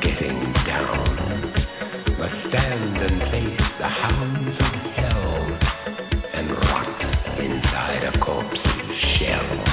getting down, must stand and face the hounds of hell and rot inside a corpse's shell.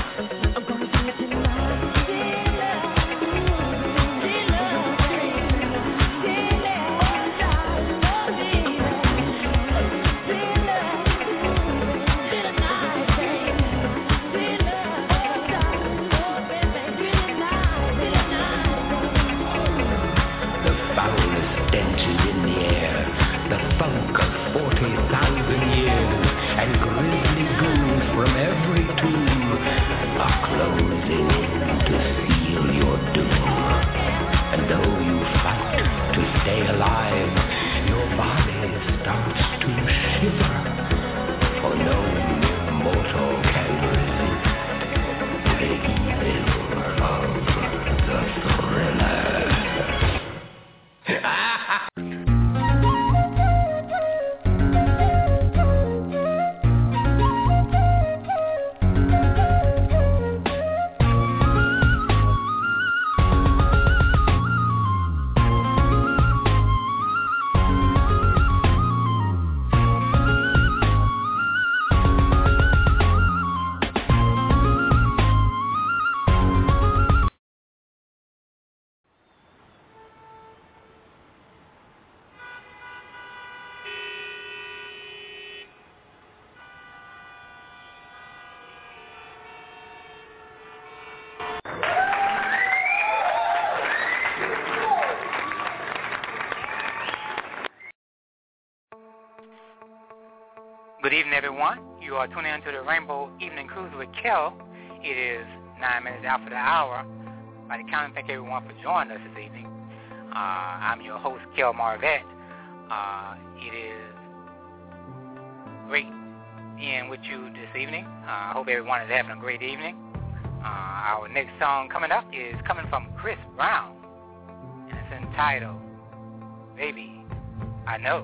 Good evening, everyone. You are tuning into the Rainbow Evening Cruise with Kel. It is 9 minutes after the hour. By the count, thank everyone for joining us this evening. I'm your host, Kel Marvette. It is great being with you this evening. I hope everyone is having a great evening. Our next song coming up is coming from Chris Brown, and it's entitled, Baby, I Know.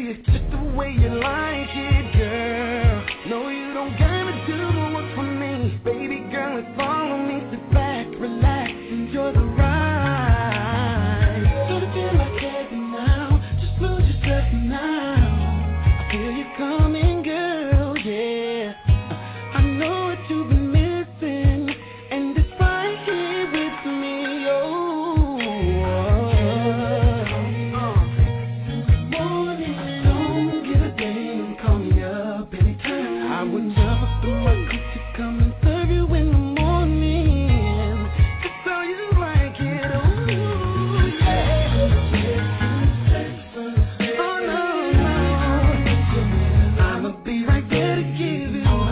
it just the way you like it, girl. No, you don't gotta do the work for me. Baby girl, follow me, sit back, relax, enjoy the ride. So to feel like heaven now, just lose yourself now. I feel you coming, girl, yeah. I know what you've been missing, and it's right here with me, morning, don't give a damn, call me up anytime. I would jump up in my coat to come and serve you in the morning. Just how you like it, I'ma be right there to give you more.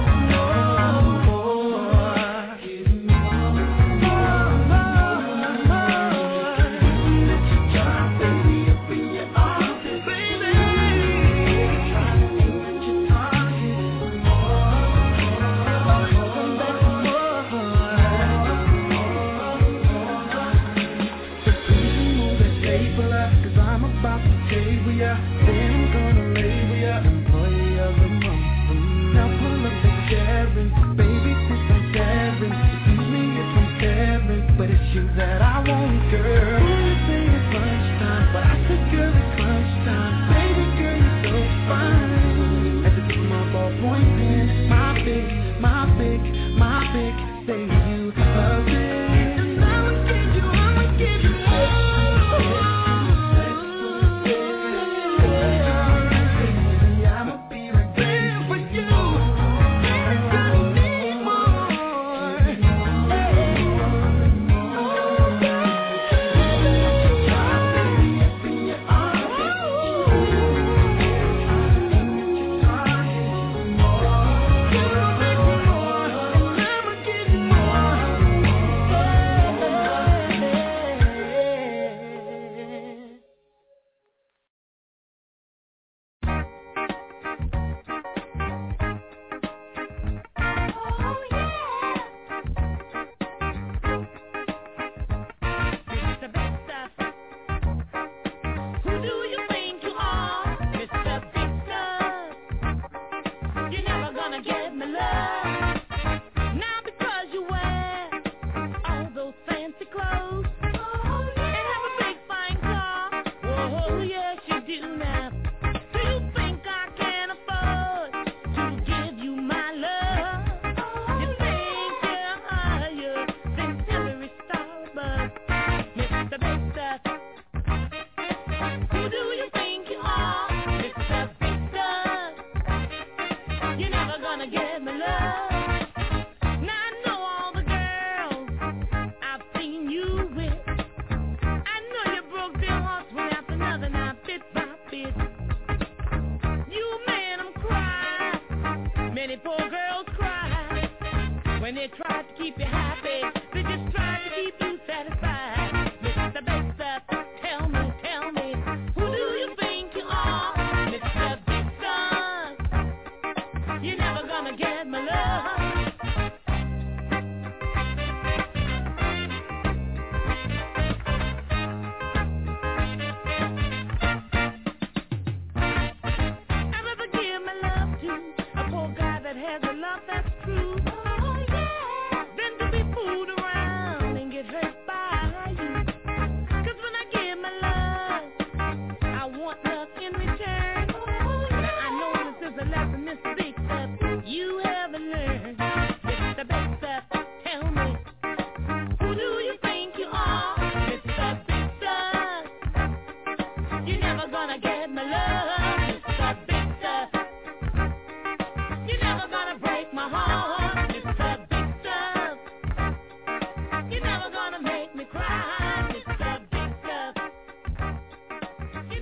That I want, girl. You say it's lunchtime, but I said, girl, it's lunchtime. Baby girl, you're so fine. As I get my ballpoint pen, my pick, say you love it. And I'ma give you more. I'ma be right there for you.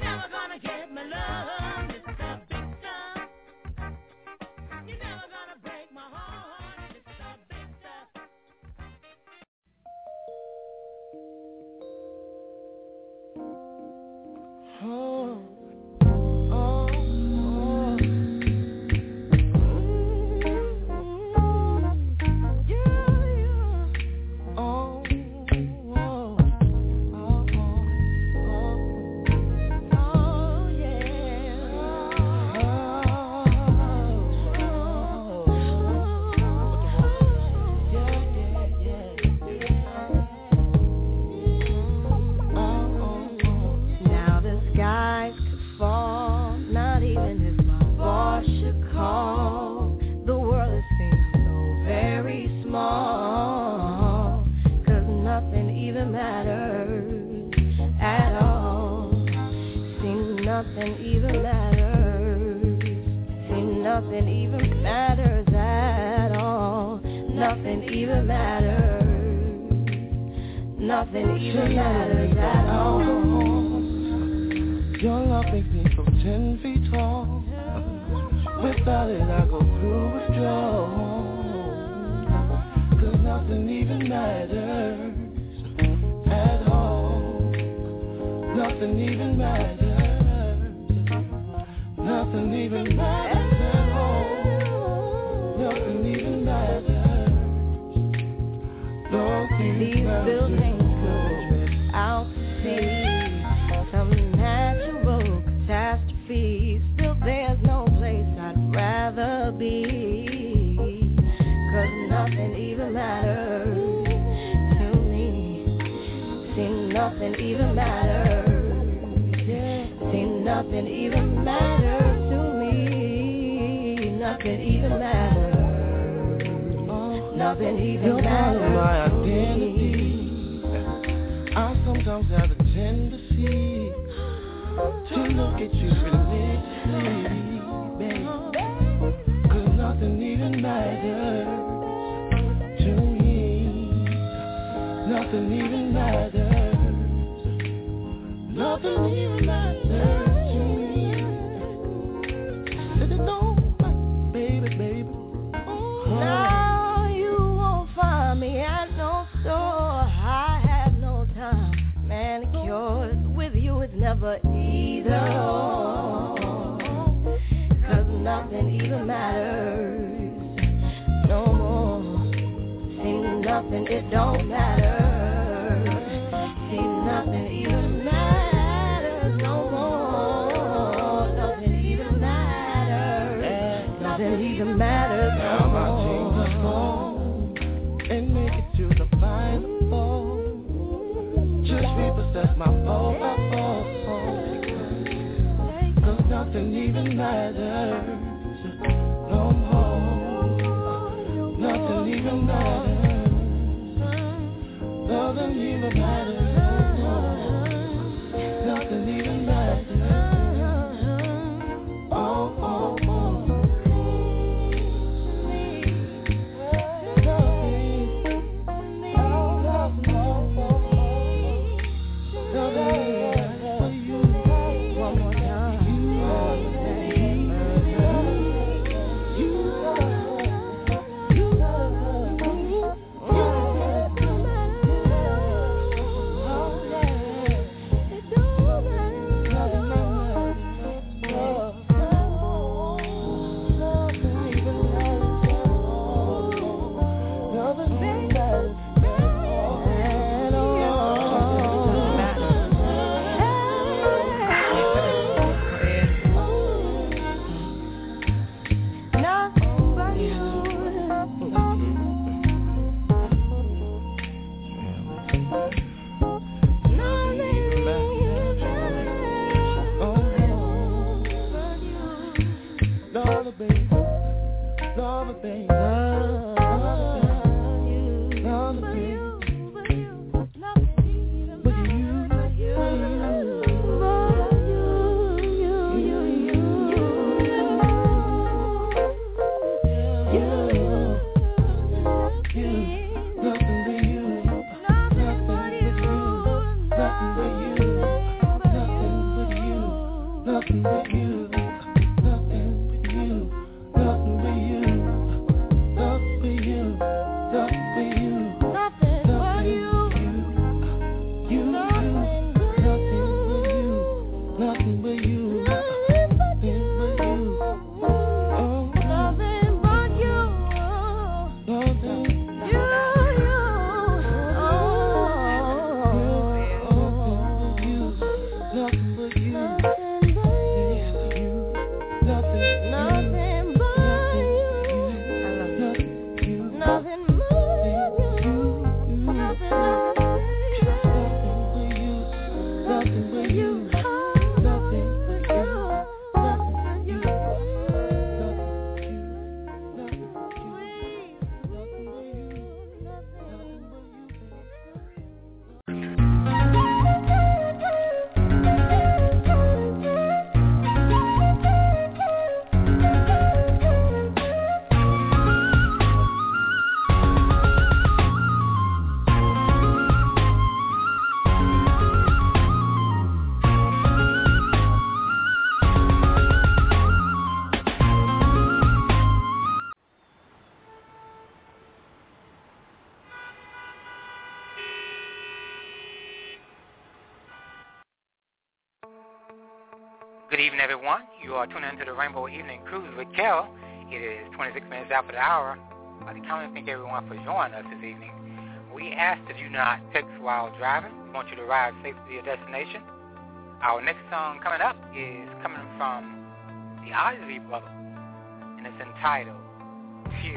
Get my love, Mr. Big Stuff. You're never gonna break recall, the world has seemed so very small, 'cause nothing even matters at all. Seems nothing even matters. Seems nothing even matters at all. Nothing even matters. Nothing even matters at all. Your love makes me so 10 feet tall. Without it I go through withdrawal. 'Cause nothing even matters at all. Nothing even matters. Nothing even matters at all. Nothing even matters. These buildings could out to sea, some natural catastrophe. Still there's no place I'd rather be, 'cause nothing even matters to me. Seems nothing even matters. Seems nothing even matters to me. Nothing even matters. Nothing even matters. My identity. I sometimes have a tendency to look at you religiously, babe. 'Cause nothing even matters to me. Nothing even matters. Nothing even matters to me. Said it don't matter, baby, baby. Now you won't find me at no store. I have no time. Manicures with you is never either. 'Cause nothing even matters no more. Seems nothing, it don't matter. Seems nothing even matters no more. Nothing even matters. Nothing even matters no more. And make it to the final four. Just repossess my phone. 'Cause nothing even matters no more. Nothing even matters. Nothing even matters. Nothing even matters. Oh, oh, oh. Good evening, everyone. You are tuning into the Rainbow Evening Cruise with Kel. It is 26 minutes after the hour. I'd like to come and thank everyone for joining us this evening. We ask that you not text while driving. We want you to arrive safely to your destination. Our next song coming up is coming from the Isley Brothers, and it's entitled Tears.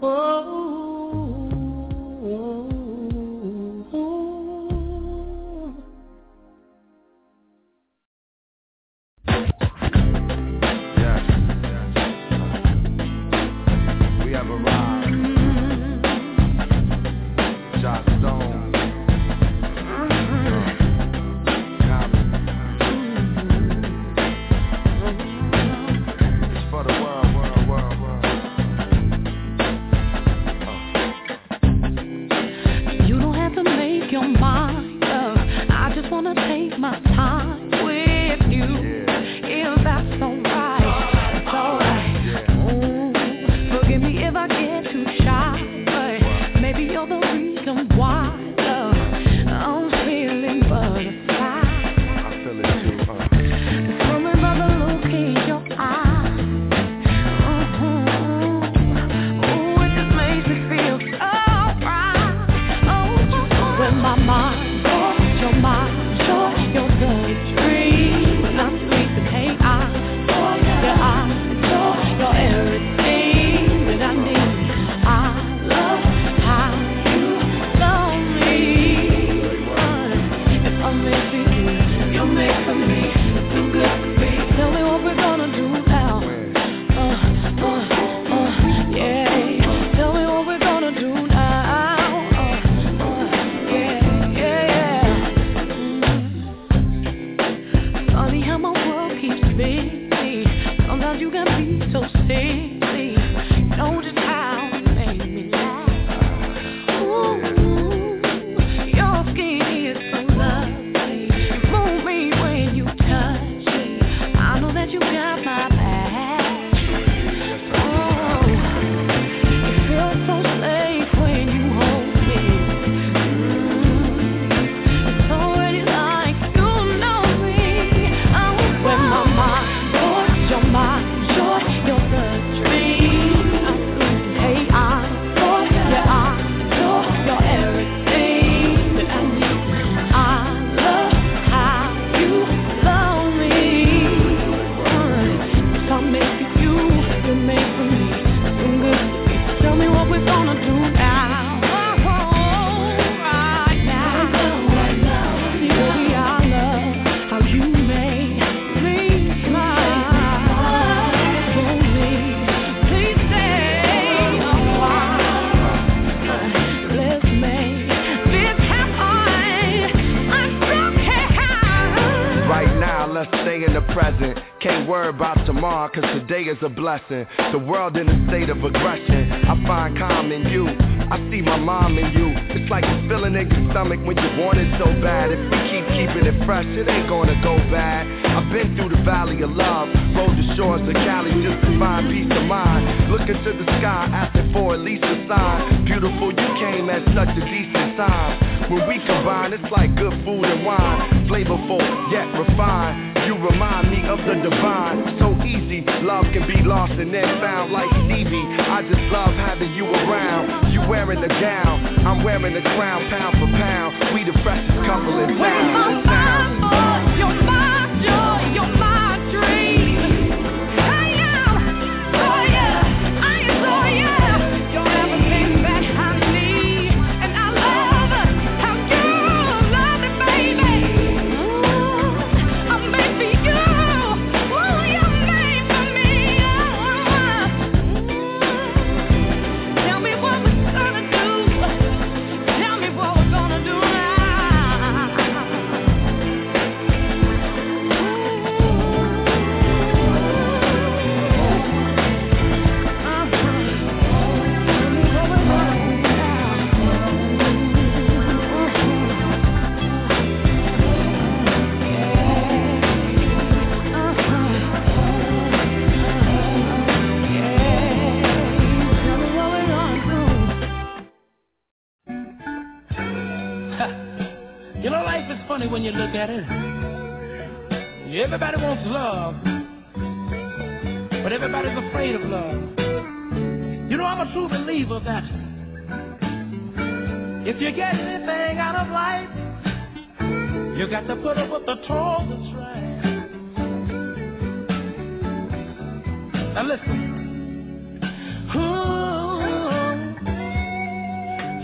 Cause today is a blessing. The world in a state of aggression. I find calm in you. I see my mom in you. It's like a feeling in your stomach when you want it so bad. If we keep keeping it fresh, it ain't gonna go bad. I've been through the valley of love, rode the shores of Cali just to find peace of mind. Looking to the sky, asking for at least a sign. Beautiful, you came at such a decent time. When we combine, it's like good food and wine. Flavorful, yet refined. You remind me of the divine. So easy, love can be lost and then found like Stevie. I just love having you around. You wearing the gown, I'm wearing the crown. Pound for pound, we the freshest couple in town. Boy, you're my joy, you're my dream. I am, oh yeah, I adore you. You're everything that I need, and I love how you love me, baby. I'm made for you. Ooh, you're made for me. Tell me what we're gonna do. Tell me what we're gonna do now. You know, life is funny when you look at it. Everybody wants love, but everybody's afraid of love. You know, I'm a true believer that if you get anything out of life, you got to put up with the toll that's right. Now listen. Ooh.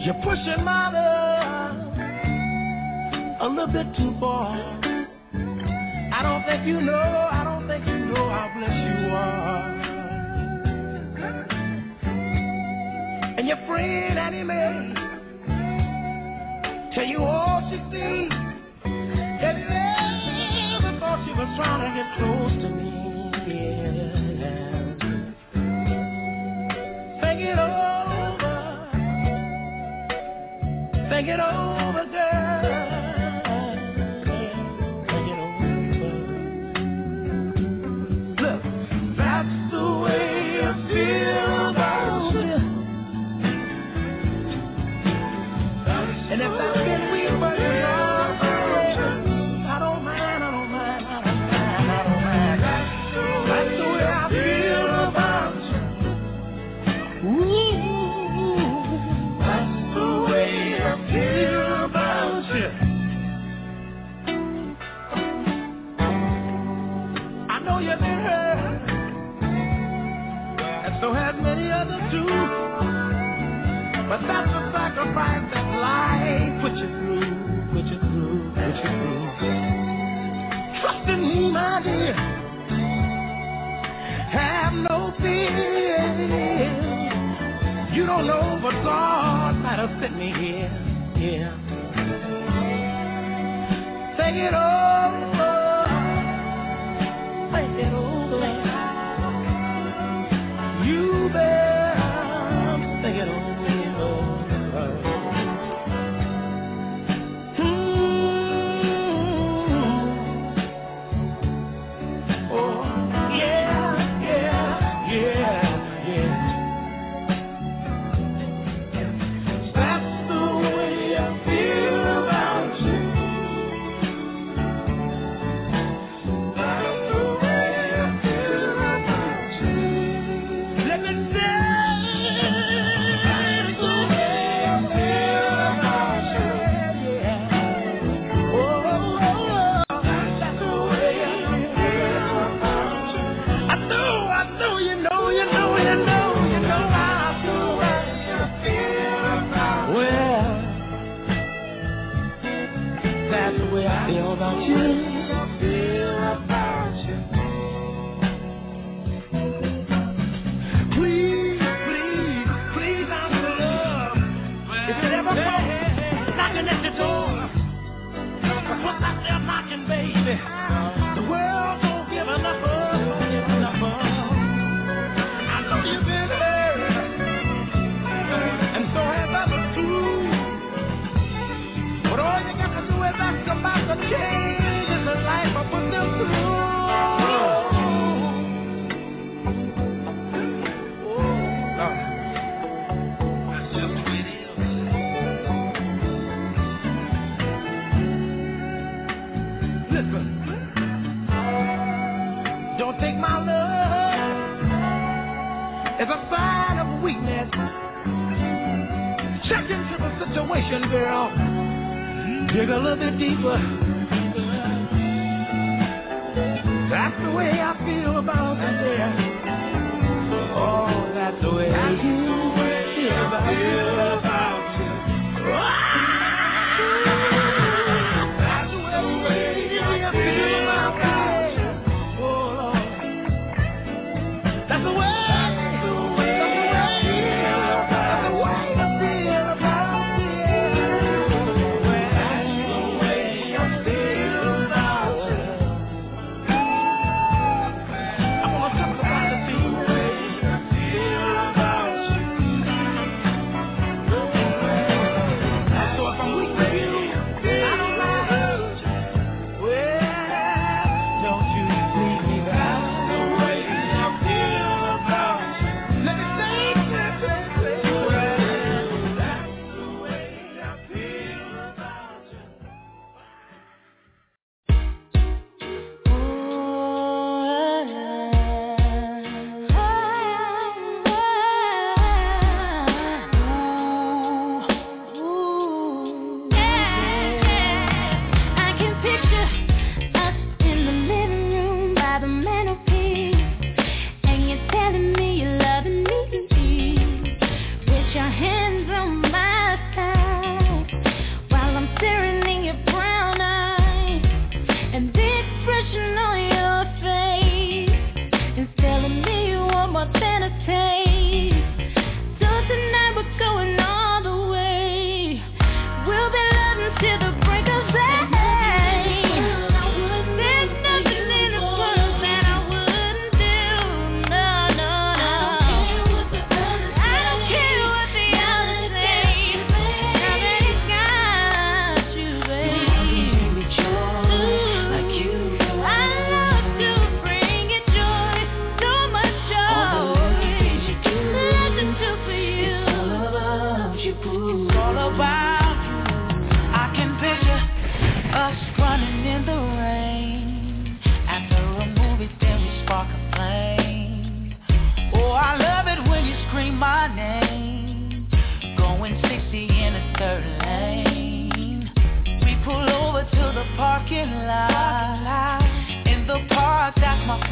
You're pushing my love a little bit too far. I don't think you know how blessed you are. And your friend Annie Mae tell you all she sees. That never thought she was trying to get close to me. Yeah. Think it over. Think it over, girl. Think it over. Look, that's the way you feel about you. And if that's been weird for you, I don't mind. That's the way I feel about you. Ooh, that's the way I feel about you. I know you've been hurt, and so has many others too. But that's the sacrifice that life put you through. Trust in me, my dear. Have no fear. You don't know, but God might have sent me here. Yeah. Think it over. Think it over. You better think it over. Dig a little bit deeper. That's the way I feel about it, yeah. Oh, that's the way I feel about you. That's the way I feel about you. Oh, Lord. That's the way.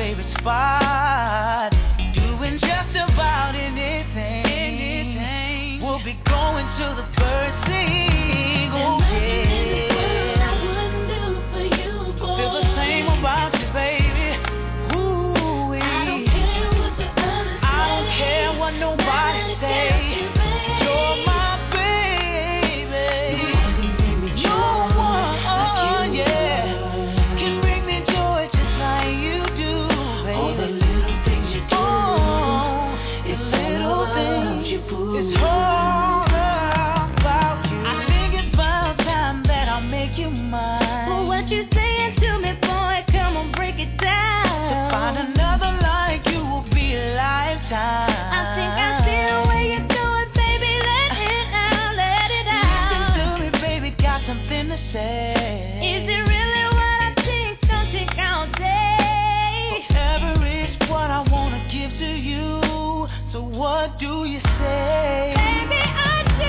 favorite spot, doing just about anything. We'll be going to the bird sing, oh yeah. I wouldn't do for you, boy. Feel the same about you, baby. Ooh-wee. I don't care what the others say. I don't care what nobody say. You're my baby. No one, oh yeah, can bring me joy just like you do, baby. All the little things you do. Oh, it's little things you do. It's all about you. I think it's about time that I'll make you mine. Well, what you saying to me, boy? Come on, break it down. To find another like you will be a lifetime. I think I see the way you do it, baby. Let it out, let it out. Listen to me, baby, got something to say. Is it really what I think? Don't take all day. Forever is what I wanna give to you. So what do you say? Baby, I do.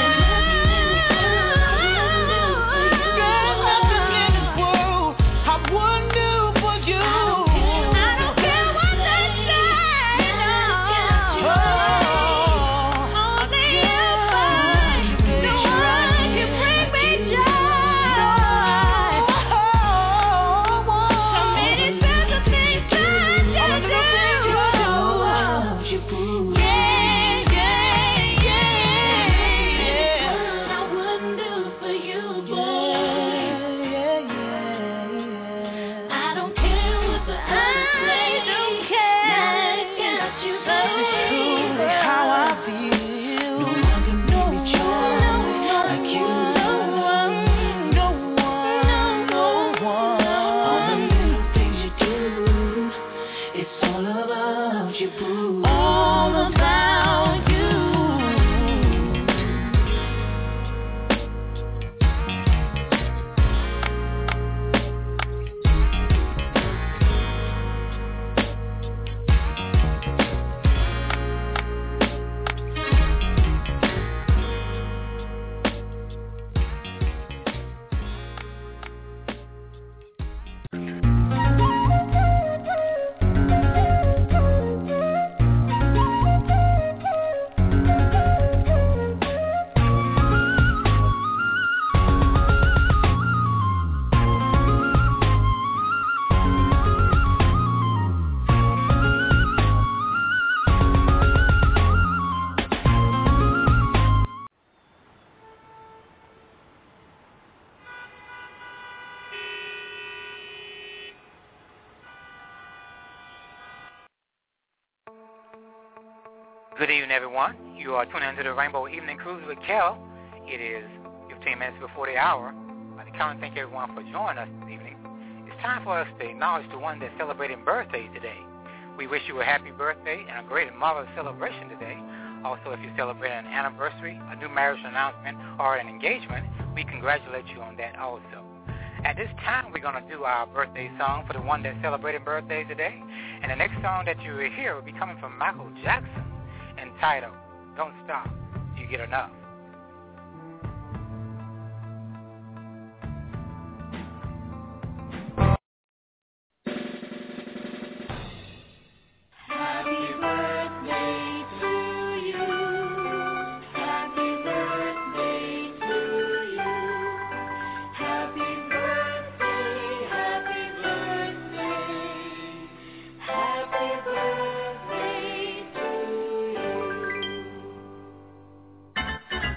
There's nothing in this world I wouldn't do for you. I don't care what they say. No. Only you, baby. No one can bring me joy. So many special things that you do. I wouldn't do for you, boy. I don't care what the others say. I don't care. Got you, baby. This is truly how I feel. No one can bring me joy like you. No one. All the little things you do, it's all about you, boo. All about you. Good evening, everyone. You are tuning into the Rainbow Evening Cruise with Kel. It is 15 minutes before the hour. I'd like to come and thank everyone for joining us this evening. It's time for us to acknowledge the one that's celebrating birthday today. We wish you a happy birthday and a great and marvelous celebration today. Also, if you celebrate an anniversary, a new marriage announcement, or an engagement, we congratulate you on that also. At this time, we're going to do our birthday song for the one that's celebrating birthday today. And the next song that you will hear will be coming from Michael Jackson, entitled, Don't Stop Till You Get Enough. Happy birthday to you. Happy birthday to you. Happy birthday, happy birthday. Happy birthday to you.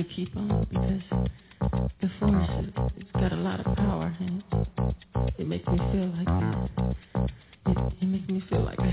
keep on because the force, it's got a lot of power and it makes me feel like that. It makes me feel like that.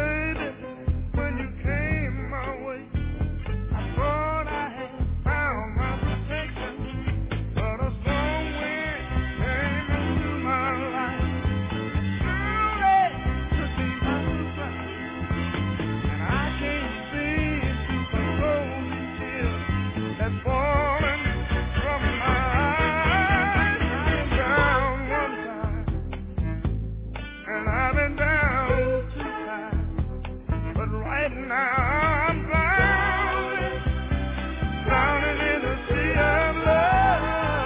Found right now I'm drowning in the sea of love.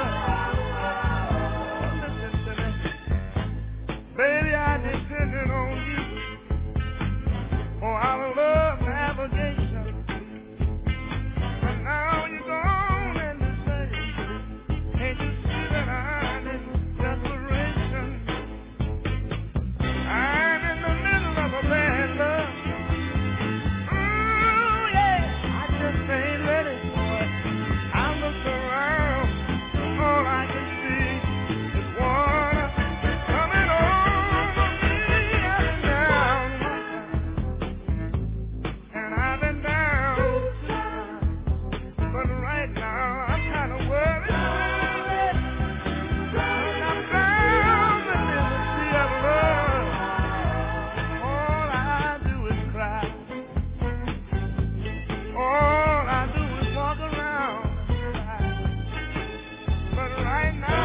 Listen to me. Baby, I depended on you for our love navigation. But now you're gone and you say, can't you see that I'm in desperation? I'm in the middle of a bad love. Ooh, yeah, I just ain't ready for it. I look around, all I can see is water coming over me. I've been down and I've been down too high. But right now I'm kind of worried. I'm drowning in the sea of love. All I do is cry. All I do is walk around and cry. But right now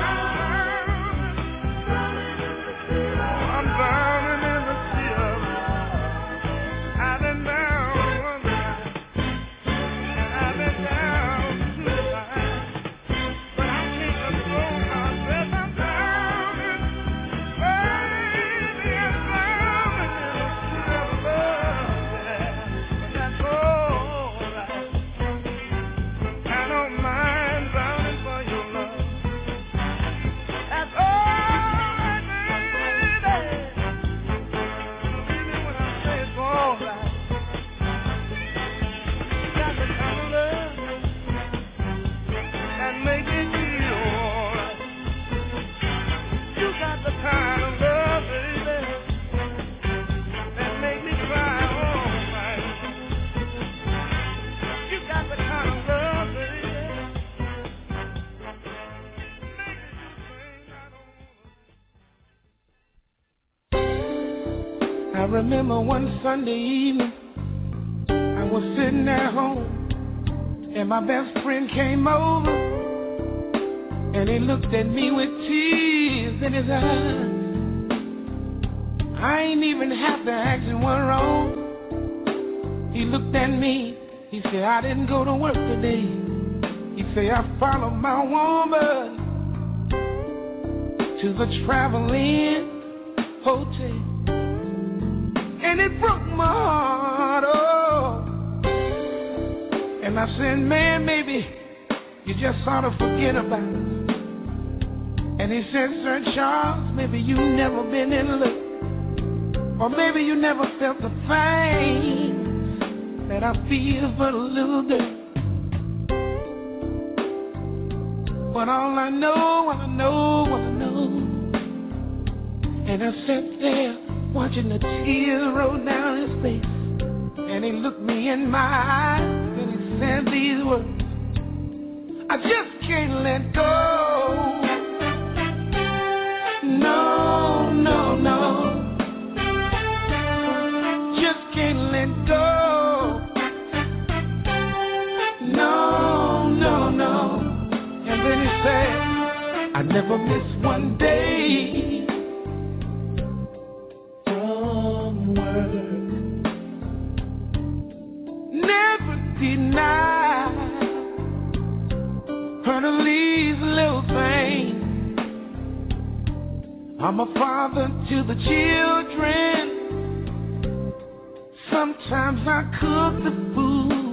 I'm drowning in the sea of love. I've been down one night and I've been down two times. But I can't control myself. I'm drowning. Baby, I'm drowning in the sea of love. Yeah. But that's all right. I don't mind drowning for your love. That's all right, baby. Believe me when I say it's all right. You got the kind of love that make me feel all right. You got the kind of love, baby, that make me cry all night. You got the kind of love, baby, make me sing. I remember one Sunday evening, I was sitting at home, and my best friend came over, and he looked at me with tears in his eyes. I ain't even have to ask him what's wrong. He looked at me, he said, I didn't go to work today. He said, I followed my woman to the Travel-In Hotel. And it broke my heart, oh. And I said, man, maybe you just ought to forget about it. And he said, Sir Charles, maybe you never been in love. Or maybe you never felt the pain that I feel for the little girl. But all I know, and I sat there watching the tears roll down his face. And he looked me in my eyes and he said these words, I just can't let go. No, no, no. Just can't let go. No, no, no. And then he said, I never miss one day from work. Never deny her to these little things. I'm a father to the children. Sometimes I cook the food,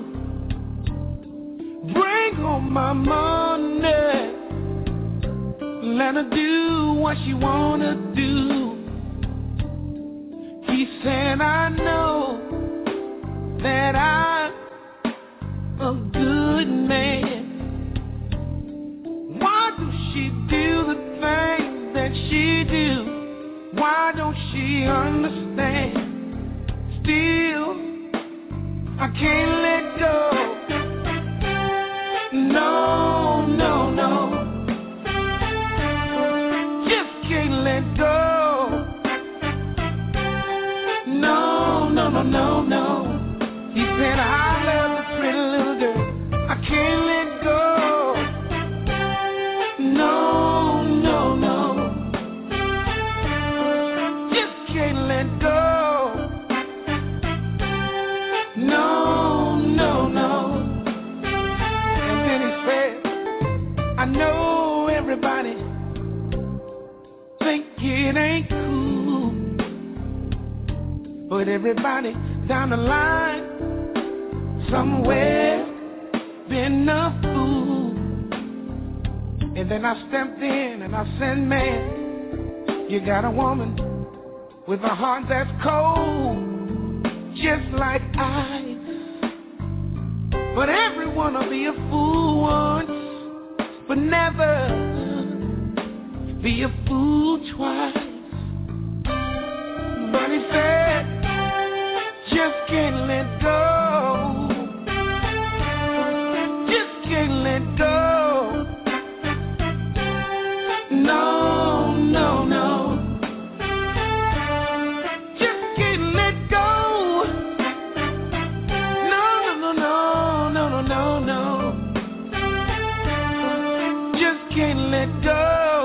bring home my money, let her do what she wanna do. He said, I know that I'm a good man. Why does she do the things that she do? Why don't she understand? Still, I can't let go. No, no, no. Just can't let go. No, no, no, no, no. He said, I love the pretty little girl. I can't let go. No, no, no. Just can't let go. with everybody down the line. Somewhere been a fool. And then I stepped in and I said, man, you got a woman with a heart that's cold, just like ice. But everyone will be a fool once, but never be a fool twice. But he said, just can't let go. Just can't let go. No, no, no. Just can't let go. No, no, no, no, no, no, no. Just can't let go.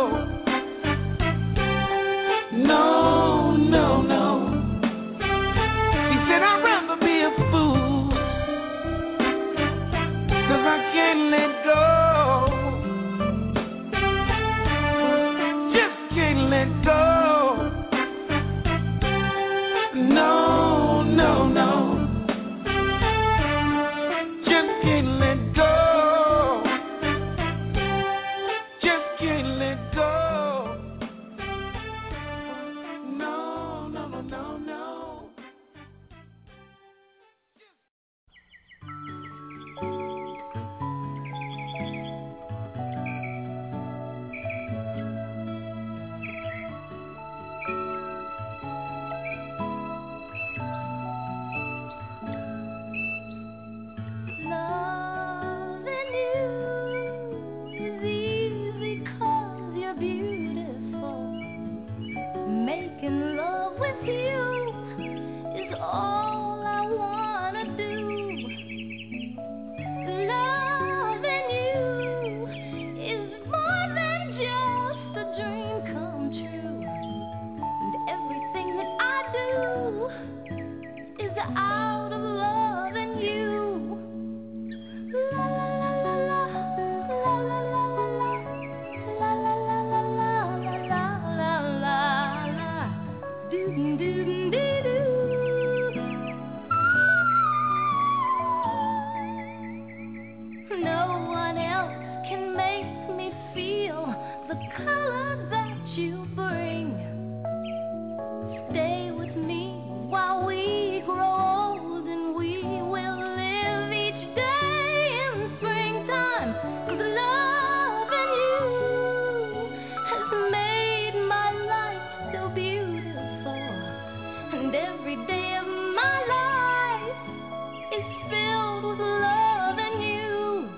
No, no, no. He said, I'd rather be a fool, 'cause I can't let go. Just can't let go. No, no, no. Just can't let go. Just can't let go. No, no, no, no, no. Loving you is easy 'cause you're beautiful. Making love with you is all I wanna do. Loving you is more than just a dream come true. And everything that I do is out of loving you. La la la la la la la la la la la la la la la la. Do do do do do. No one else can make me feel the color that you bring. Stay with me while we grow old, and we will live each day in springtime. 'Cause loving you has made my life so beautiful, and every day of my life is filled with loving you.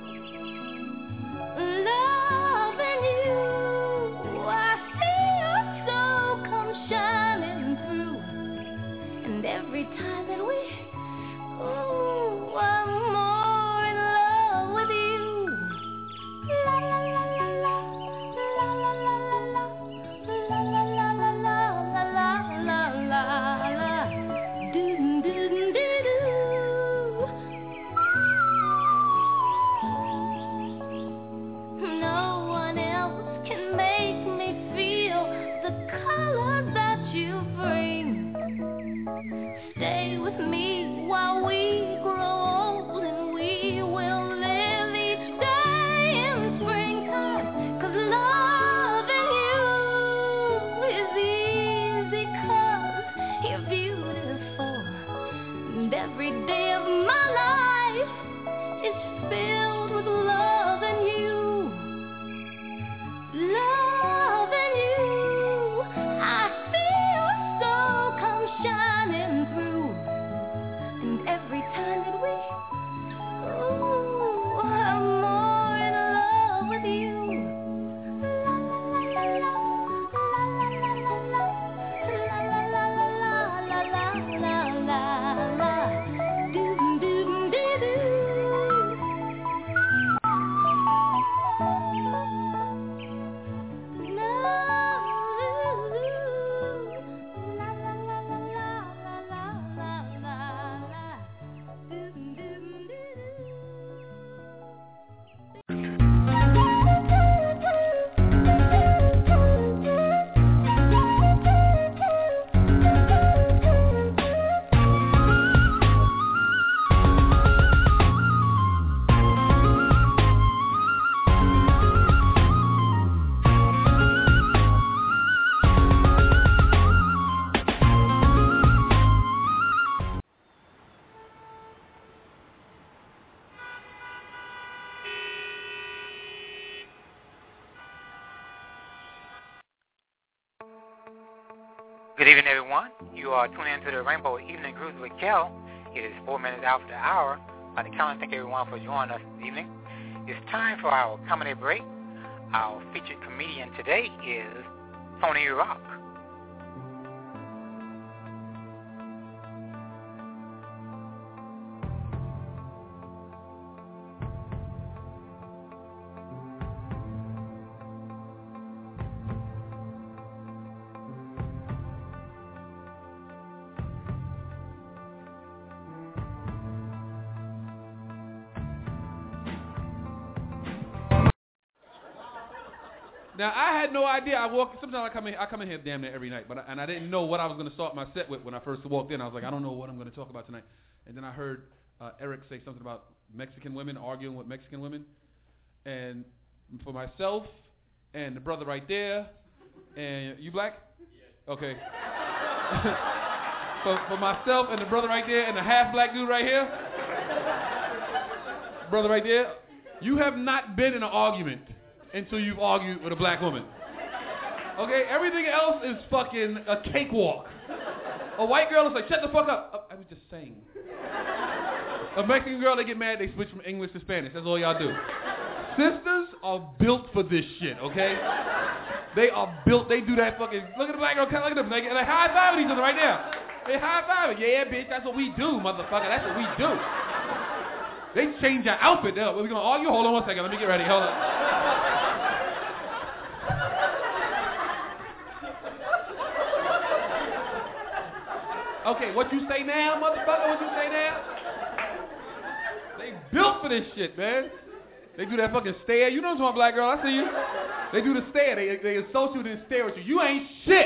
Loving you, I see your soul come shining through. And every time that we, ooh, I'm more in love with you. La la la la la, la la la la la, la la la la la, la la la la. Do do do do do. No one else can make me feel the color that you bring. Stay with me while we grow old, and we will live each day in springtime. 'Cause loving you is easy 'cause you're beautiful, and every day of my life is filled with loving you. Loving you, I see your soul come shining through. And every time that we, ooh, I'm more in love with you. La la la la la, la la la la la, la la la la la la la. Do do do do. Good evening, everyone. You are tuning into the Rainbow Evening Cruise with Kel. It is 4 minutes after the hour. By the count, thank everyone for joining us this evening. It's time for our comedy break. Our featured comedian today is Tony Rock. Now, I had no idea. Sometimes I come in here damn near every night, and I didn't know what I was going to start my set with when I first walked in. I was like, I don't know what I'm going to talk about tonight. And then I heard Eric say something about Mexican women, arguing with Mexican women. And for myself and the brother right there, and you black? Yes. Okay. for myself and the brother right there and the half-black dude right here, brother right there, you have not been in an argument until you've argued with a black woman. Okay? Everything else is fucking a cakewalk. A white girl is like, shut the fuck up. I was just saying. A Mexican girl, they get mad, they switch from English to Spanish. That's all y'all do. Sisters are built for this shit, okay? They are built, they do that fucking, look at the black girl, look at them, they high-fiving each other right now. They high-fiving. Yeah, bitch, that's what we do, motherfucker. That's what we do. They change your outfit. We're going to argue. Hold on one second. Let me get ready. Hold on. Okay, what you say now, motherfucker? What you say now? They built for this shit, man. They do that fucking stare. You know what, black girl? I see you. They do the stare. They associate and stare at you. You ain't shit.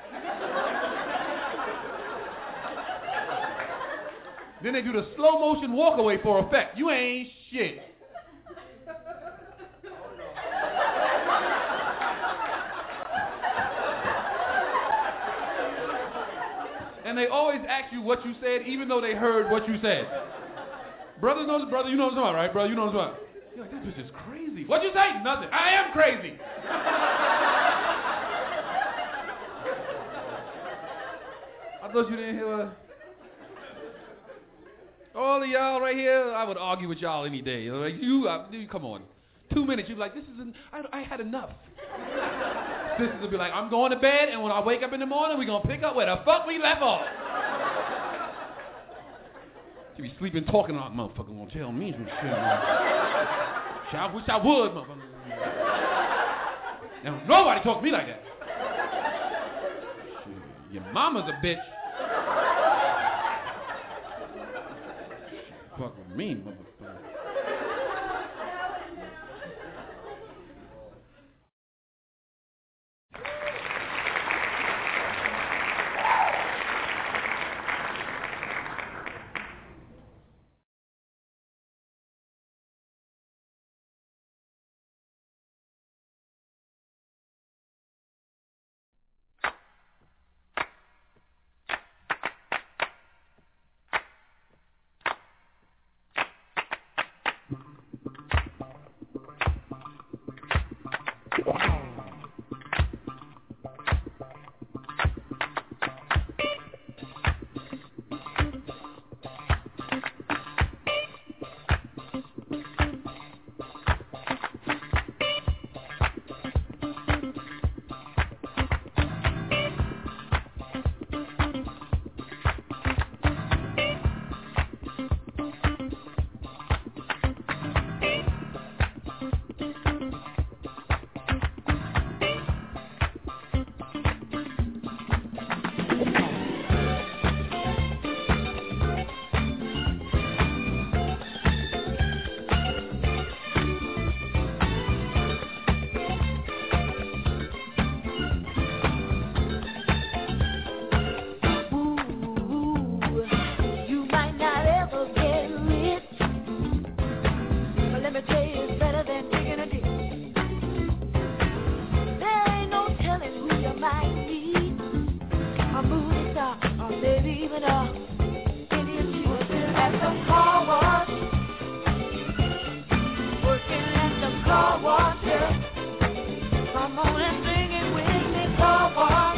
Then they do the slow motion walk away for effect. You ain't shit. And they always ask you what you said, even though they heard what you said. Brother knows brother, you know what I'm talking about, right, brother? You know what I'm talking about. You're like, this bitch is crazy. What'd you say? Nothing. I am crazy. I thought you didn't hear all of y'all right here, I would argue with y'all any day. Like you come on. 2 minutes, you're like, I had enough. Sisters will be like, I'm going to bed, and when I wake up in the morning, we're going to pick up where the fuck we left off. You be sleeping, talking, like, motherfucker won't tell me some shit. I wish I would, motherfucker. Now, nobody talk to me like that. Shit, your mama's a bitch. Fuck with me, motherfucker. Come on and sing it with me, car wash.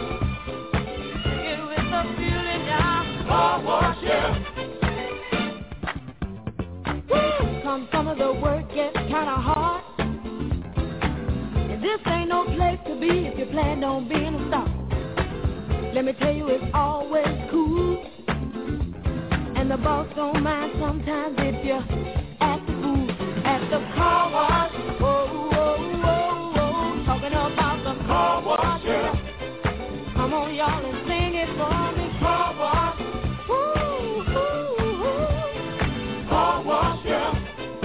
some of the work gets kinda hard. And this ain't no place to be if you plan on being a star. Let me tell you, it's always cool. And the boss don't mind sometimes if you act the fool at the car wash. Whoa, whoa, whoa, whoa. Talking about the car wash, yeah. Come on, y'all, and sing it for me. Car wash. Woo, woo, woo. Car wash, yeah.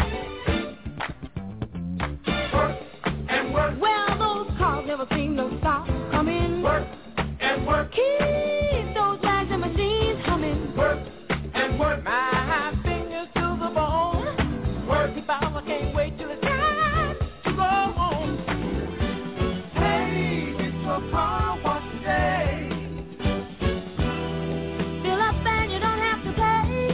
Work and work. Well, those cars never seem to stop coming. Work and work. Keep those bags and machines humming. Work and work. My fingers to the bone. Work. I can't wait till it's time to go home. Hey, it's your car wash day. Fill up and you don't have to pay.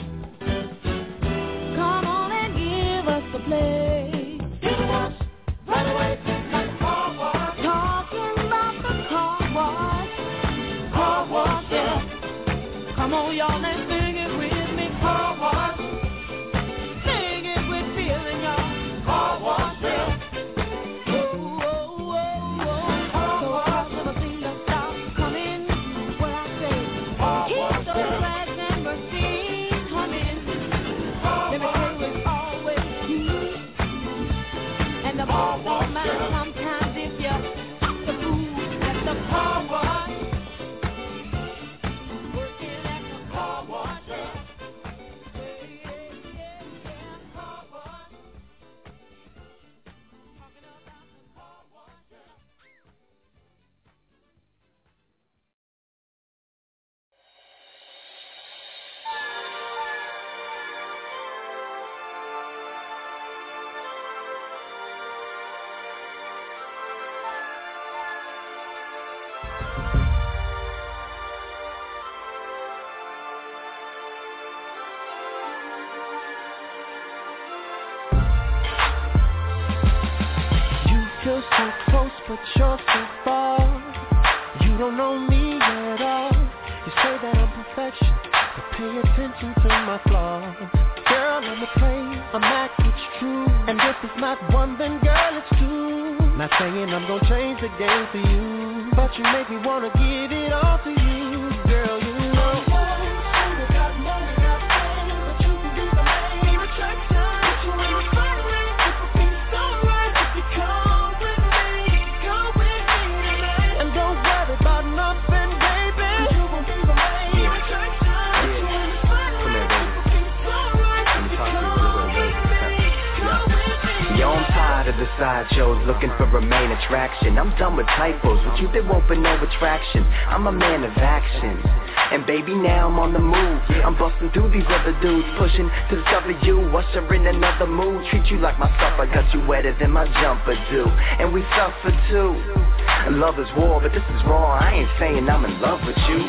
Come on and give us a play. Give it us right away, like a car wash. Talking about the car wash. Car wash, yeah. Come on, y'all, and sing it with me. Car wash. Sing it with feeling, y'all. Car wash, yeah. Whoa, whoa, whoa, whoa. So cars never seem to stop coming. What I say, keep those bags and machines humming. Let me tell you, it's always you. And the boss don't mind sometimes if you act the fool at the car wash. Working at the car wash, yeah. Car wash. Talking about the car wash, yeah. You feel so close, but you're so far. You don't know me at all. You say that I'm perfection, but pay attention to my flaws. Girl, I'm a play, I'm act, it's true. And if it's not one, then girl, it's two. Not saying I'm gonna change the game for you, but you make me wanna give it all to you. Girl, you know. The sideshows looking for a main attraction. I'm done with typos, with you they won't for no attraction. I'm a man of action, and baby now I'm on the move. I'm busting through these other dudes, pushing to discover you, usher in another mood. Treat you like my stuff, I got you wetter than my jumper do, and we suffer too. Love is war, but this is raw. I ain't saying I'm in love with you.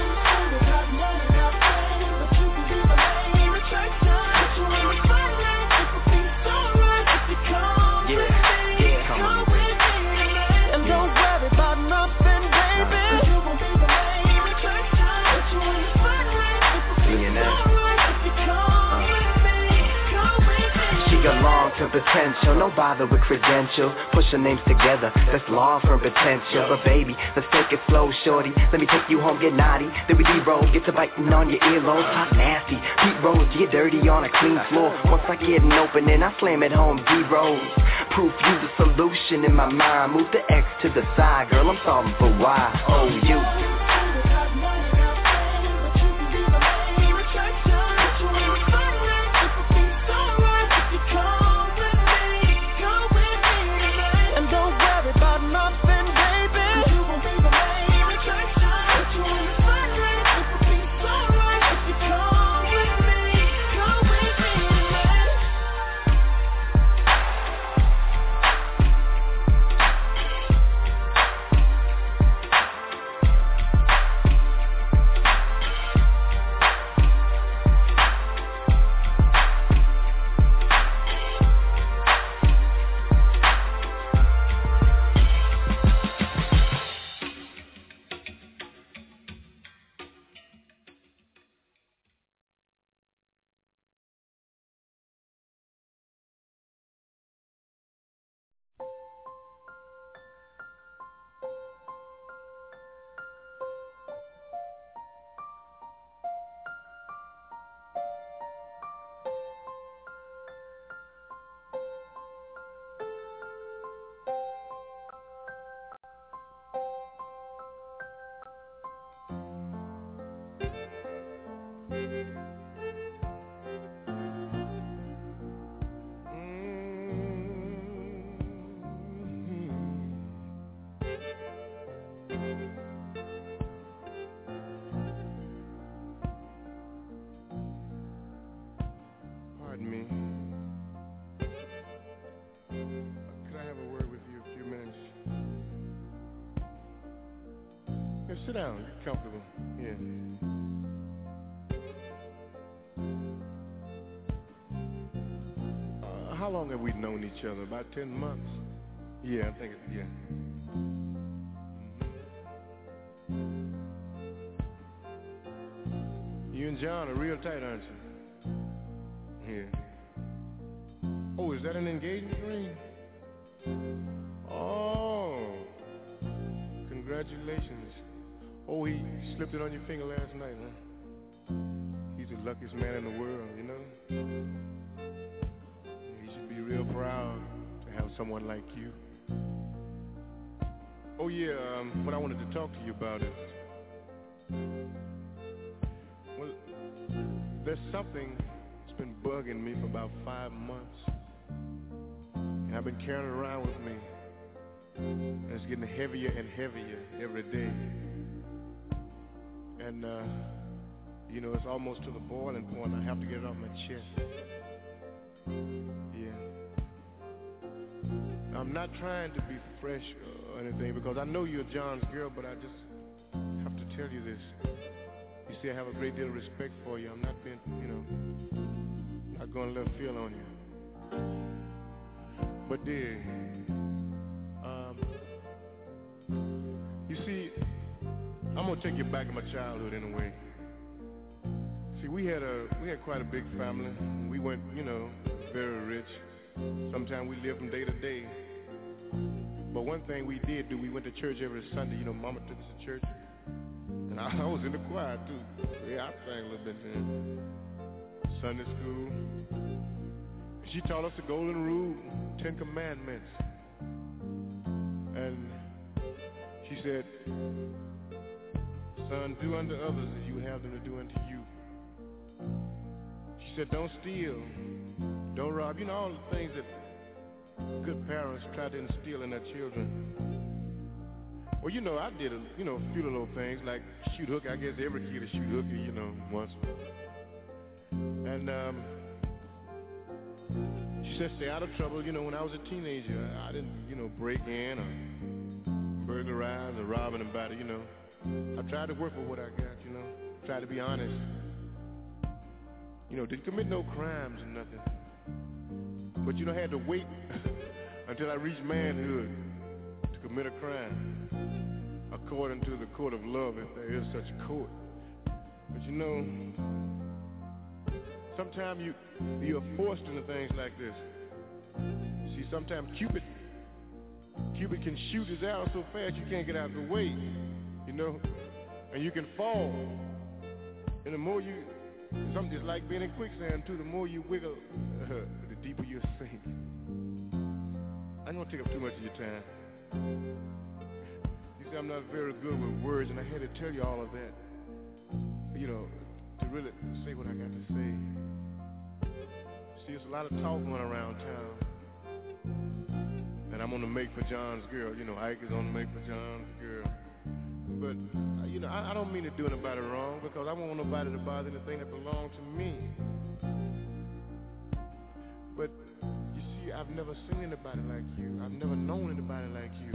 Long-term potential, no bother with credential. Push our names together, that's long-term potential. But baby, let's take it slow, shorty. Let me take you home, get naughty. Then we D-roll, get to biting on your earlobes. Hot nasty, Pete Rose, get dirty on a clean floor. Once I get an opening, I slam it home, D-Rose. Proof you the solution in my mind. Move the X to the side, girl, I'm solving for why. Oh, you. down. Get comfortable. Yeah. How long have we known each other? About 10 months? Yeah, I think it's, yeah. You and John are real tight, aren't you? Yeah. Oh, is that an engagement ring? Oh, congratulations. Oh, he slipped it on your finger last night, huh? He's the luckiest man in the world, you know? He should be real proud to have someone like you. Oh, yeah, what I wanted to talk to you about is, well, there's something that's been bugging me for about 5 months. And I've been carrying it around with me. And it's getting heavier and heavier every day. And, you know, it's almost to the boiling point. I have to get it off my chest. Yeah. I'm not trying to be fresh or anything because I know you're John's girl, but I just have to tell you this. You see, I have a great deal of respect for you. I'm not being, you know, not going left field on you. But dear, you see, I'm gonna take you back in my childhood in a way. See, we had quite a big family. We went, you know, very rich. Sometimes we lived from day to day. But one thing we did do, we went to church every Sunday. You know, Mama took us to church, and I was in the choir too. Yeah, I sang a little bit then. Sunday school. She taught us the golden rule, 10 commandments. And she said, son, do unto others as you would have them to do unto you. She said, don't steal, don't rob. You know, all the things that good parents try to instill in their children. Well, you know, I did a few little things like shoot hooky. I guess every kid will shoot hooky, you know, once. And she said, stay out of trouble. You know, when I was a teenager, I didn't, you know, break in or burglarize or rob anybody, you know. I tried to work with what I got, you know. Tried to be honest. You know, didn't commit no crimes or nothing. But, you know, I had to wait until I reached manhood to commit a crime, according to the court of love, if there is such a court. But, you know, sometimes you're forced into things like this. See, sometimes Cupid can shoot his arrow so fast you can't get out of the way, you know, and you can fall. And the more you, something just like being in quicksand too, the more you wiggle, the deeper you sink. I'm gonna take up too much of your time. You see, I'm not very good with words, and I had to tell you all of that, you know, to really say what I got to say. See, there's a lot of talk going around town. And I'm on the Make for John's girl. You know, Ike is on the Make for John's girl. But, you know, I don't mean to do anybody wrong because I don't want nobody to bother anything that belongs to me. But, you see, I've never seen anybody like you. I've never known anybody like you.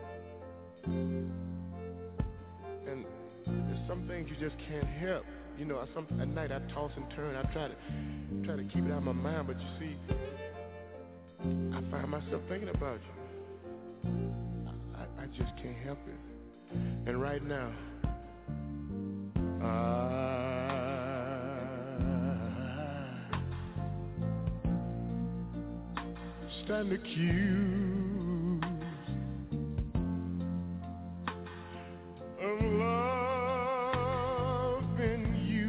And there's some things you just can't help. You know, at night I toss and turn. I try to keep it out of my mind, but you see, I find myself thinking about you. I just can't help it. And right now, I stand accused of loving you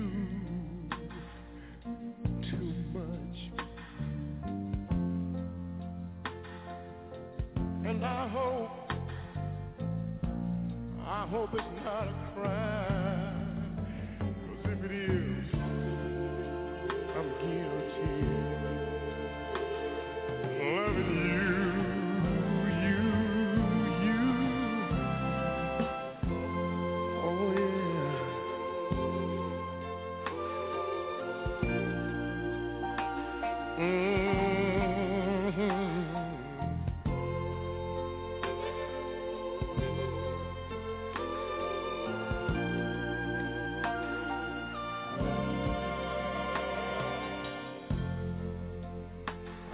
too much. And I hope it's not a crime, 'cause if it is, I'm guilty. Loving you. Oh yeah.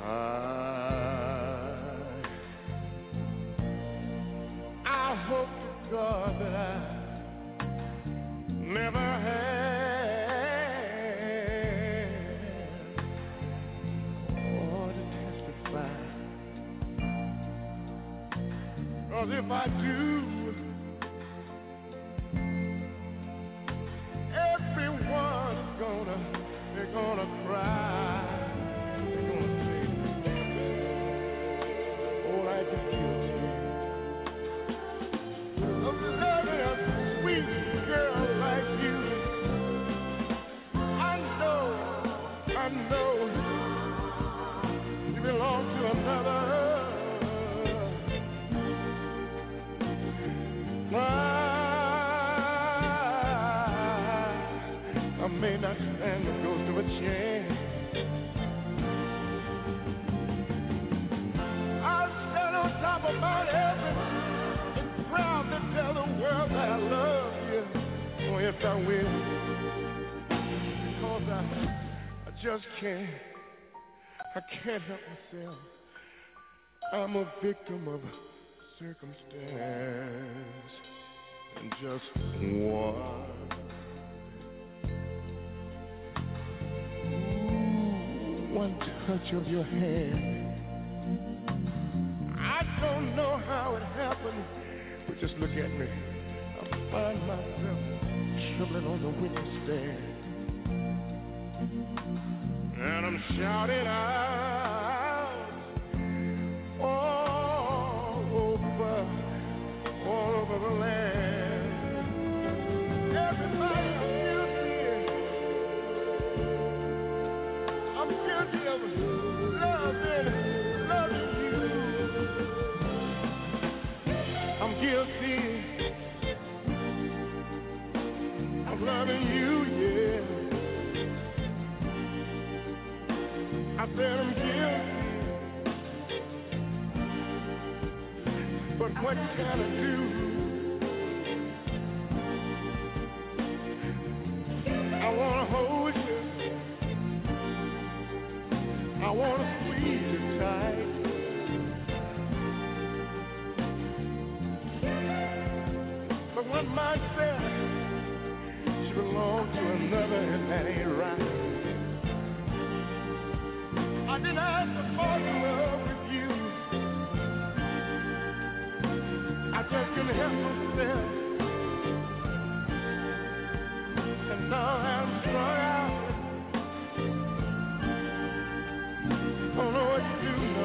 I hope to God that I never had to testify. 'Cause if I do, everyone's they're gonna cry. They're gonna say, oh, I just guilty of loving a sweet girl like you. I know you belong to another. I may not stand the ghost of a chance. I'll stand on top of Mount Everest and proudly tell the world that I love you. Oh, yes, I will. Because I just can't. I can't help myself. I'm a victim of circumstance. And just one touch of your hand. I don't know how it happened, but just look at me. I find myself trembling on the witness stand. And I'm shouting out all over the land. Everybody, I'm guilty of loving you. I'm guilty of loving you, yeah. I said I'm guilty, but what can I do? I wanna hold you, I wanna squeeze you tight. But one might say she belongs to another, and that ain't right. I didn't ask to fall in love with you. I just couldn't help myself. And now I'm strung out. Don't know what to do, no.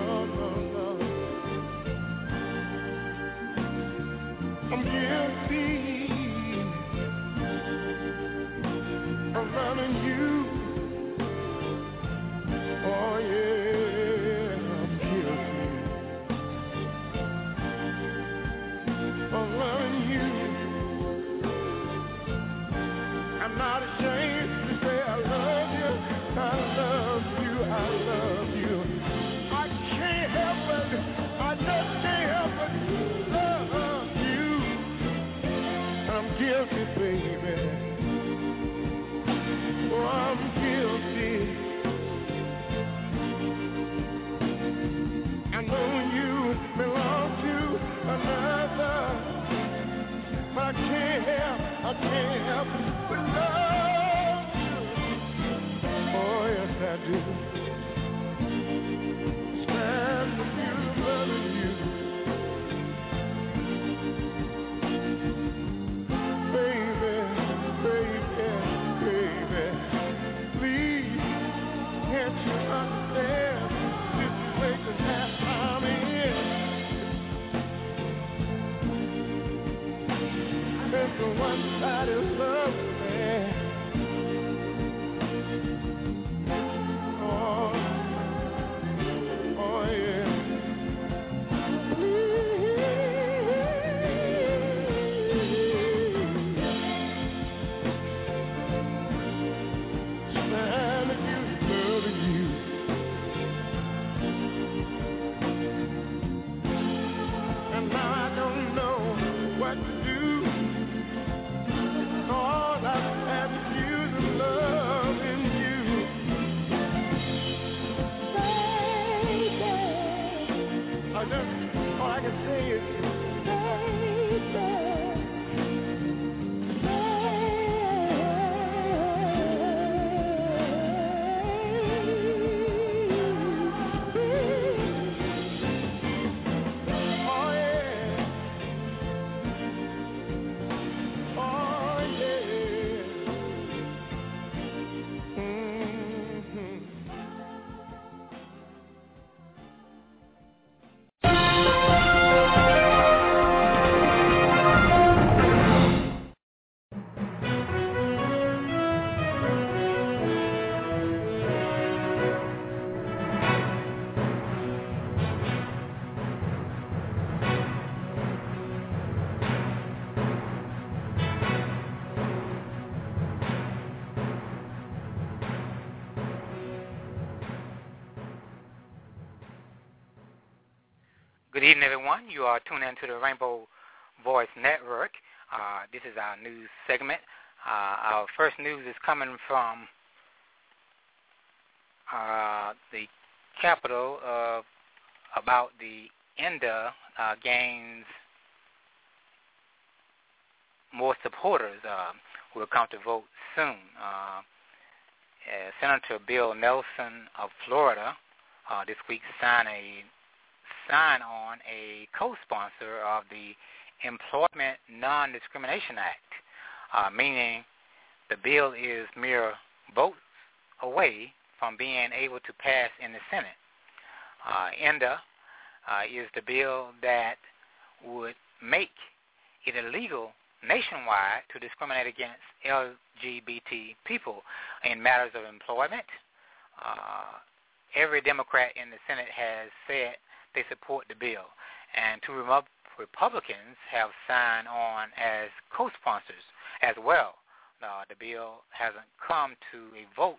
I'm guilty of loving you. Oh yeah, I'm guilty of loving you. I'm not ashamed to say I love you. I love you, I love you. I can't help it, I just can't help it. Love you. I'm guilty, baby. Oh, I'm guilty. I know you belong to another, but I can't help but love you. Oh, yes, I do. Stand with you, loving you. Baby, please, can't you understand this situation that I'm in? It's a one-sided love affair. Oh yeah. partner. All I can say is, Good evening, everyone. You are tuned into the Rainbow Voice Network. This is our news segment. Our first news is coming from the Capitol about the ENDA gains more supporters who will come to vote soon. Senator Bill Nelson of Florida this week signed on a co-sponsor of the Employment Non-Discrimination Act, meaning the bill is mere votes away from being able to pass in the Senate. ENDA is the bill that would make it illegal nationwide to discriminate against LGBT people in matters of employment. Every Democrat in the Senate has said they support the bill, and two Republicans have signed on as co-sponsors as well. The bill hasn't come to a vote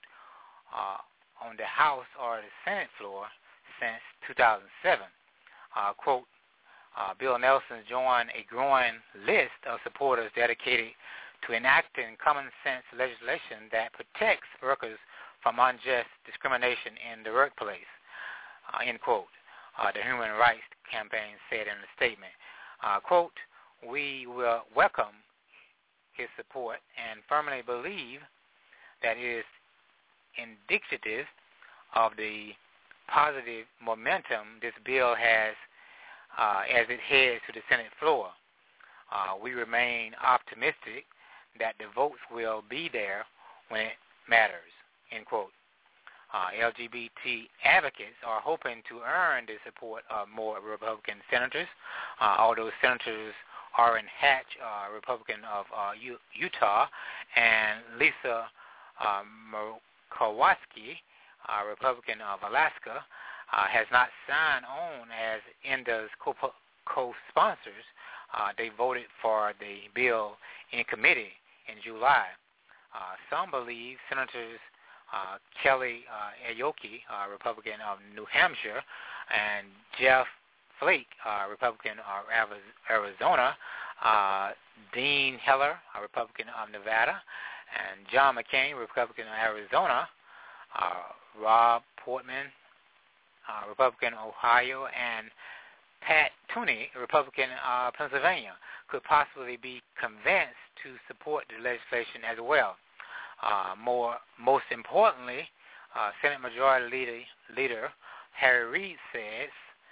on the House or the Senate floor since 2007. Quote, Bill Nelson joined a growing list of supporters dedicated to enacting common sense legislation that protects workers from unjust discrimination in the workplace, end quote. The Human Rights Campaign said in a statement, quote, we will welcome his support and firmly believe that it is indicative of the positive momentum this bill has as it heads to the Senate floor. We remain optimistic that the votes will be there when it matters, end quote. LGBT advocates are hoping to earn the support of more Republican senators. Although Senators Orrin Hatch, Republican of Utah, and Lisa Murkowski, Republican of Alaska, has not signed on as ENDA's co-sponsors. They voted for the bill in committee in July. Some believe Senators Kelly Aoki, Republican of New Hampshire, and Jeff Flake, Republican of Arizona, Dean Heller, Republican of Nevada, and John McCain, Republican of Arizona, Rob Portman, Republican of Ohio, and Pat Toomey, Republican of Pennsylvania, could possibly be convinced to support the legislation as well. Most importantly, Senate Majority Leader Harry Reid says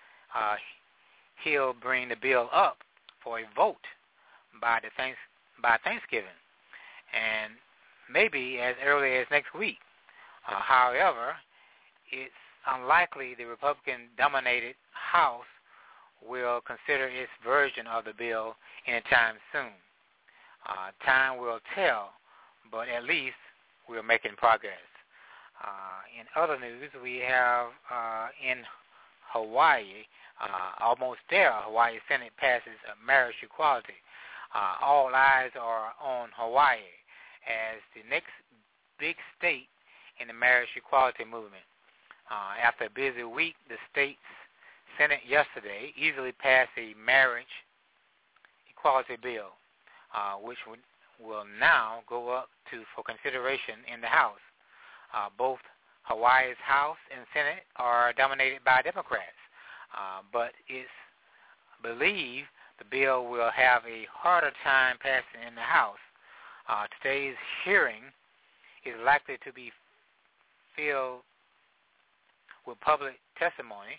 he'll bring the bill up for a vote by Thanksgiving, and maybe as early as next week. However, it's unlikely the Republican-dominated House will consider its version of the bill anytime soon. Time will tell, but at least we're making progress. In other news, we have in Hawaii, almost there, Hawaii Senate passes marriage equality. All eyes are on Hawaii as the next big state in the marriage equality movement. After a busy week, the state's Senate yesterday easily passed a marriage equality bill, which will now go up for consideration in the House. Both Hawaii's House and Senate are dominated by Democrats. but it's believed the bill will have a harder time passing in the House. Today's hearing is likely to be filled with public testimony,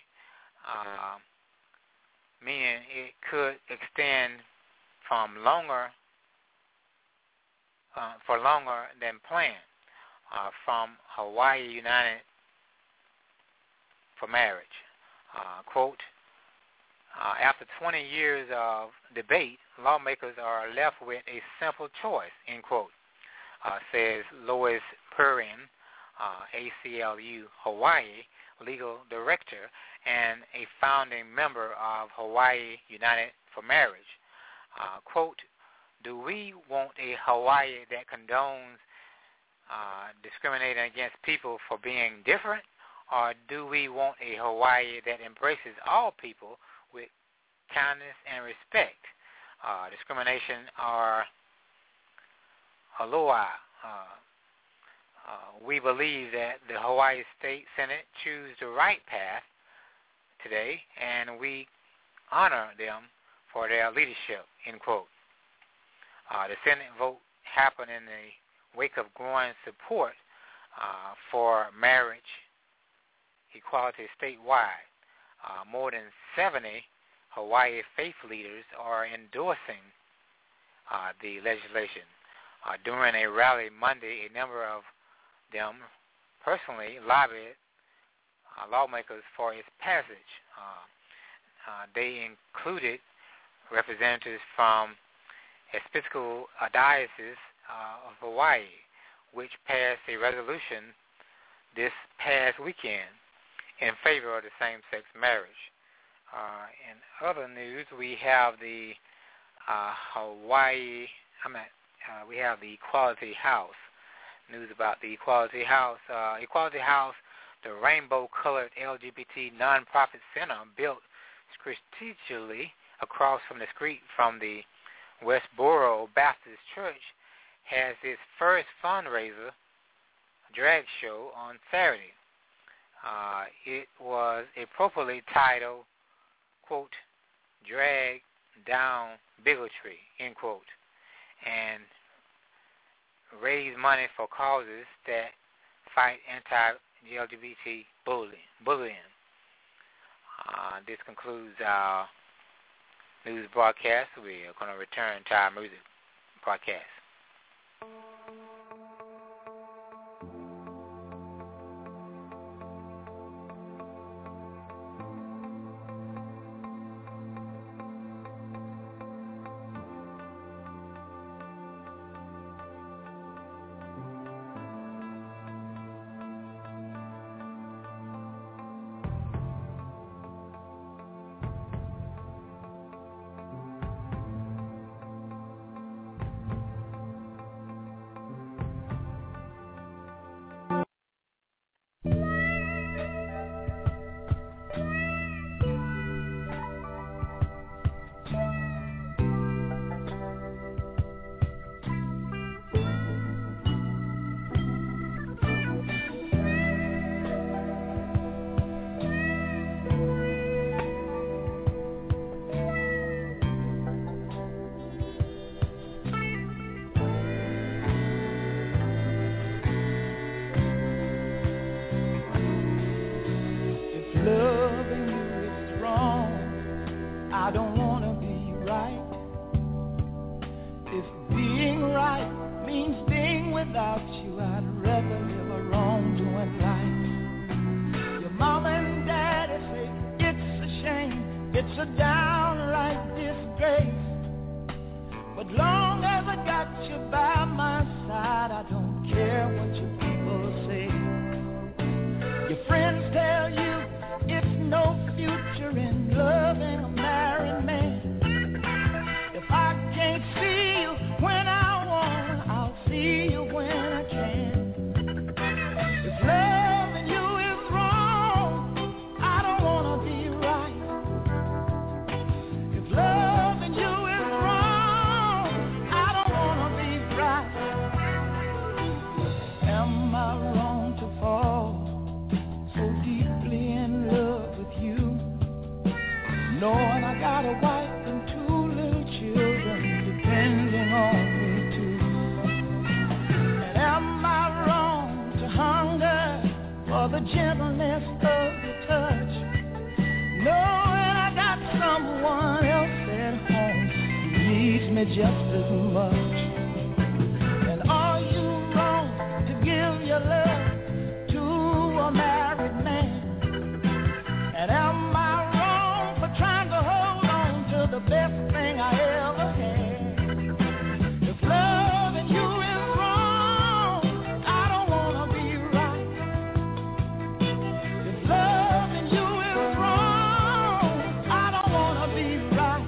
meaning it could extend from longer than planned, from Hawaii United for Marriage. Quote, after 20 years of debate, lawmakers are left with a simple choice, end quote, says Lois Perrin, ACLU Hawaii legal director and a founding member of Hawaii United for Marriage. Quote, do we want a Hawaii that condones discriminating against people for being different, or do we want a Hawaii that embraces all people with kindness and respect? Discrimination or aloha. We believe that the Hawaii State Senate choose the right path today, and we honor them for their leadership, end quote. The Senate vote happened in the wake of growing support for marriage equality statewide. More than 70 Hawaii faith leaders are endorsing the legislation. During a rally Monday, a number of them personally lobbied lawmakers for its passage. They included representatives from Episcopal Diocese of Hawaii, which passed a resolution this past weekend in favor of the same-sex marriage. In other news, we have the we have the Equality House. News about the Equality House. Equality House, the rainbow-colored LGBT nonprofit center built strategically across from the street from the Westboro Baptist Church, has its first fundraiser drag show on Saturday. It was appropriately titled, quote, Drag Down Bigotry, end quote, and raise money for causes that fight anti-LGBT bullying. This concludes our news broadcast. We are going to return to our music broadcast. Right. just as much. And are you wrong to give your love to a married man? And am I wrong for trying to hold on to the best thing I ever had? If loving you is wrong, I don't want to be right. If loving you is wrong, I don't want to be right.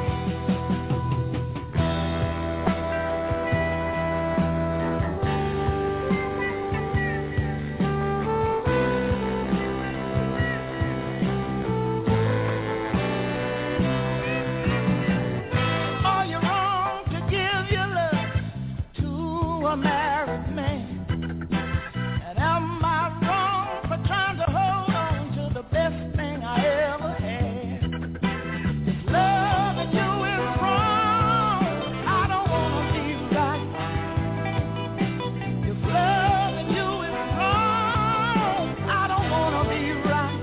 Are you wrong to give your love to a married man? And am I wrong for trying to hold on to the best thing I ever had? If loving you is wrong, I don't want to be right. If loving you is wrong, I don't want to be right.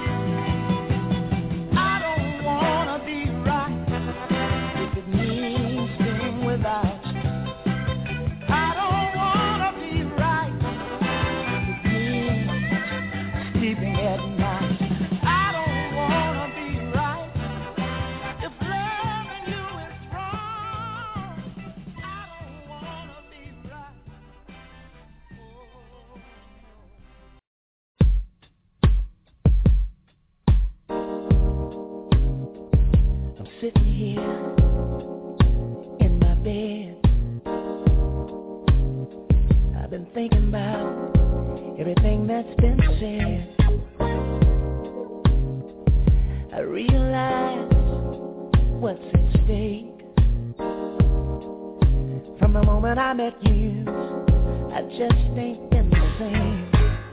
I don't want to be right. If it means being without you, I don't want to be right. If it means sleeping at night, I don't want to be right. If loving you is wrong, I don't want to be right. I'm sitting here in my bed. I've been thinking about everything that's been said. I realize what's at stake. From the moment I met you, I just ain't been the same.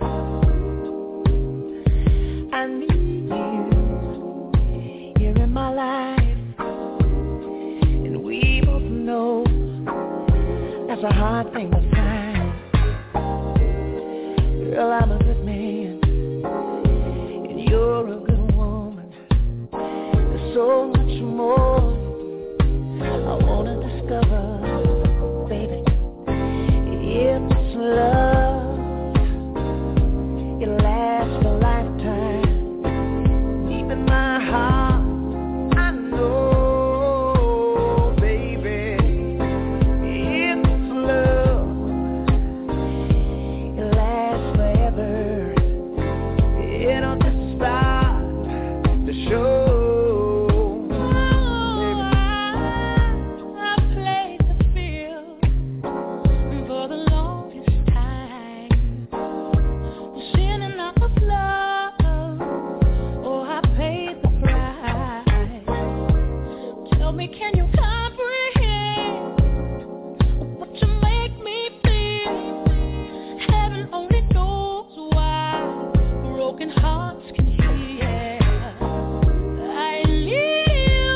I need you here in my life, and we both know that's a hard thing to find. Girl, I'm a good man, and you're a good woman. There's so much more I wanna discover, baby. If it's love, it'll last a lifetime. Deep in my heart, I know, baby. If it's love, it'll last forever. It'll just start to show. I played the field for the longest time, sinning out of love. Oh, I paid the price. Tell me, can you comprehend what you make me feel? Heaven only knows why broken hearts can heal. I need you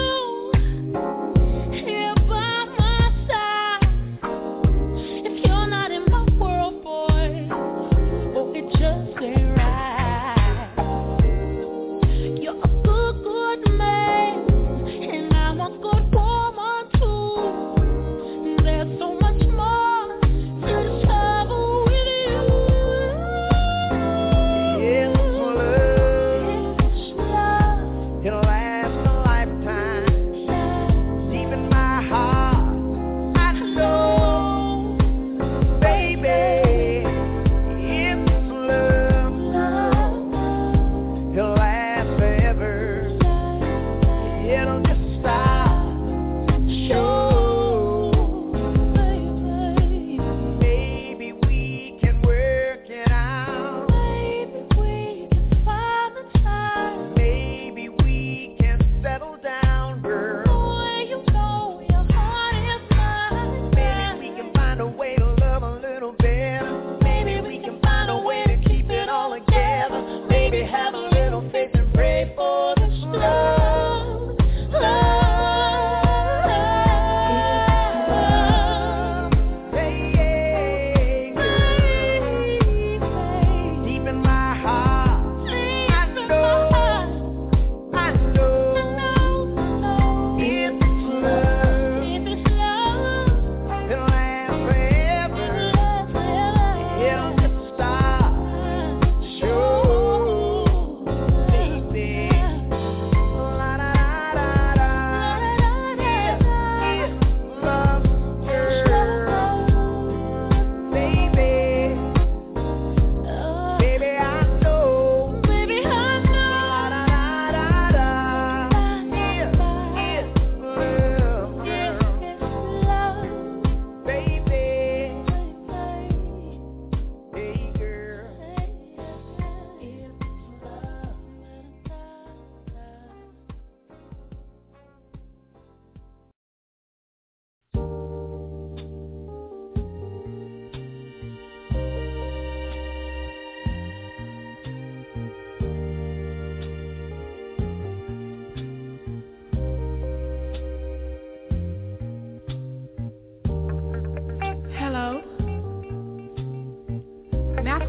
here by my side. If you're not in my world, boy, oh, it just ain't right. You're a good, good man, and I'm a good woman too. There's so much more to discover with you. If it's love,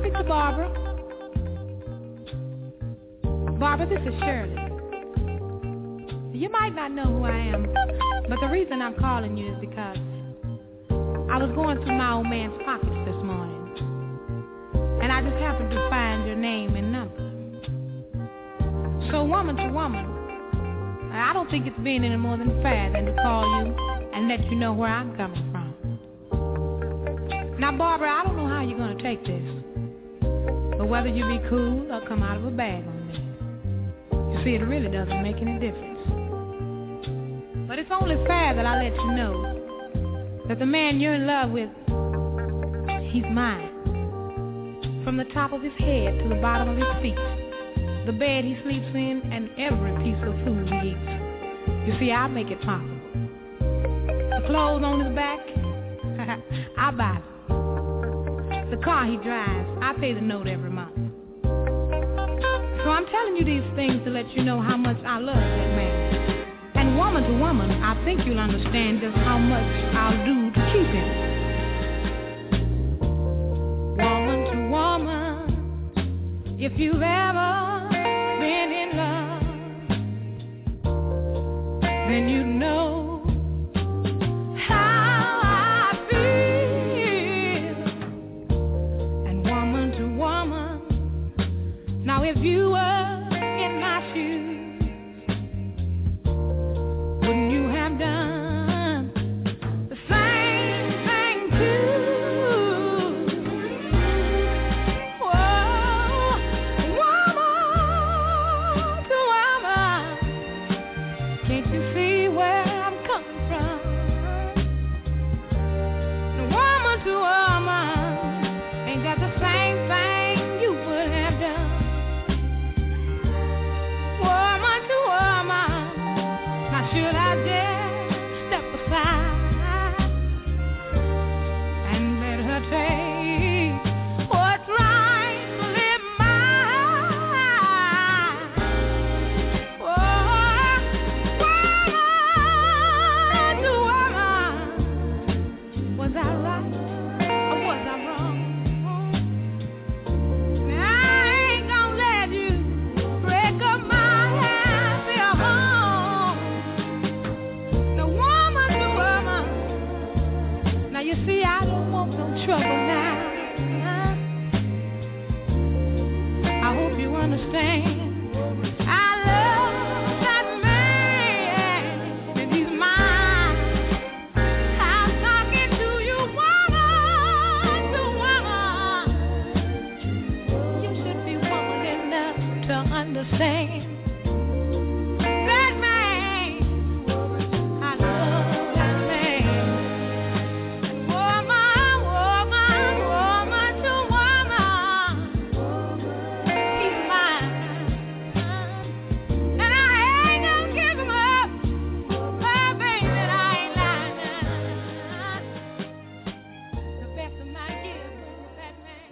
speak to Barbara? Barbara, this is Shirley. You might not know who I am, but the reason I'm calling you is because I was going through my old man's pockets this morning, and I just happened to find your name and number. So woman to woman, I don't think it's being any more than fair than to call you and let you know where I'm coming from. Now, Barbara, I don't know how you're going to take this, but whether you be cool or come out of a bag on me, you see, it really doesn't make any difference. But it's only fair that I let you know that the man you're in love with, he's mine. From the top of his head to the bottom of his feet, the bed he sleeps in, and every piece of food he eats. You see, I make it possible. The clothes on his back, I buy them. The car he drives, I pay the note every month. So I'm telling you these things to let you know how much I love that man. And woman to woman, I think you'll understand just how much I'll do to keep him. Woman to woman, if you've ever been in love, then you know how I feel. And woman to woman, now if you were in my shoes, wouldn't you have done the same thing too? Whoa, woman to woman, can't you see where I'm coming from? Woman to woman, ain't that the same thing you would have done? Woman to woman, now should I dare step aside and let her take what's rightfully mine? Woman to woman, was I right or was I wrong? Now I ain't gonna let you break up my happy home. Now woman to woman, now you see I don't want no trouble now. I hope you understand. I love that man, and he's mine. I'm talking to you, woman to woman. You should be woman enough to understand. That man, I love that man. Woman, woman, woman to woman, he's mine. And I ain't gonna give him up. Oh, baby, I ain't lying. The best of my years with that man.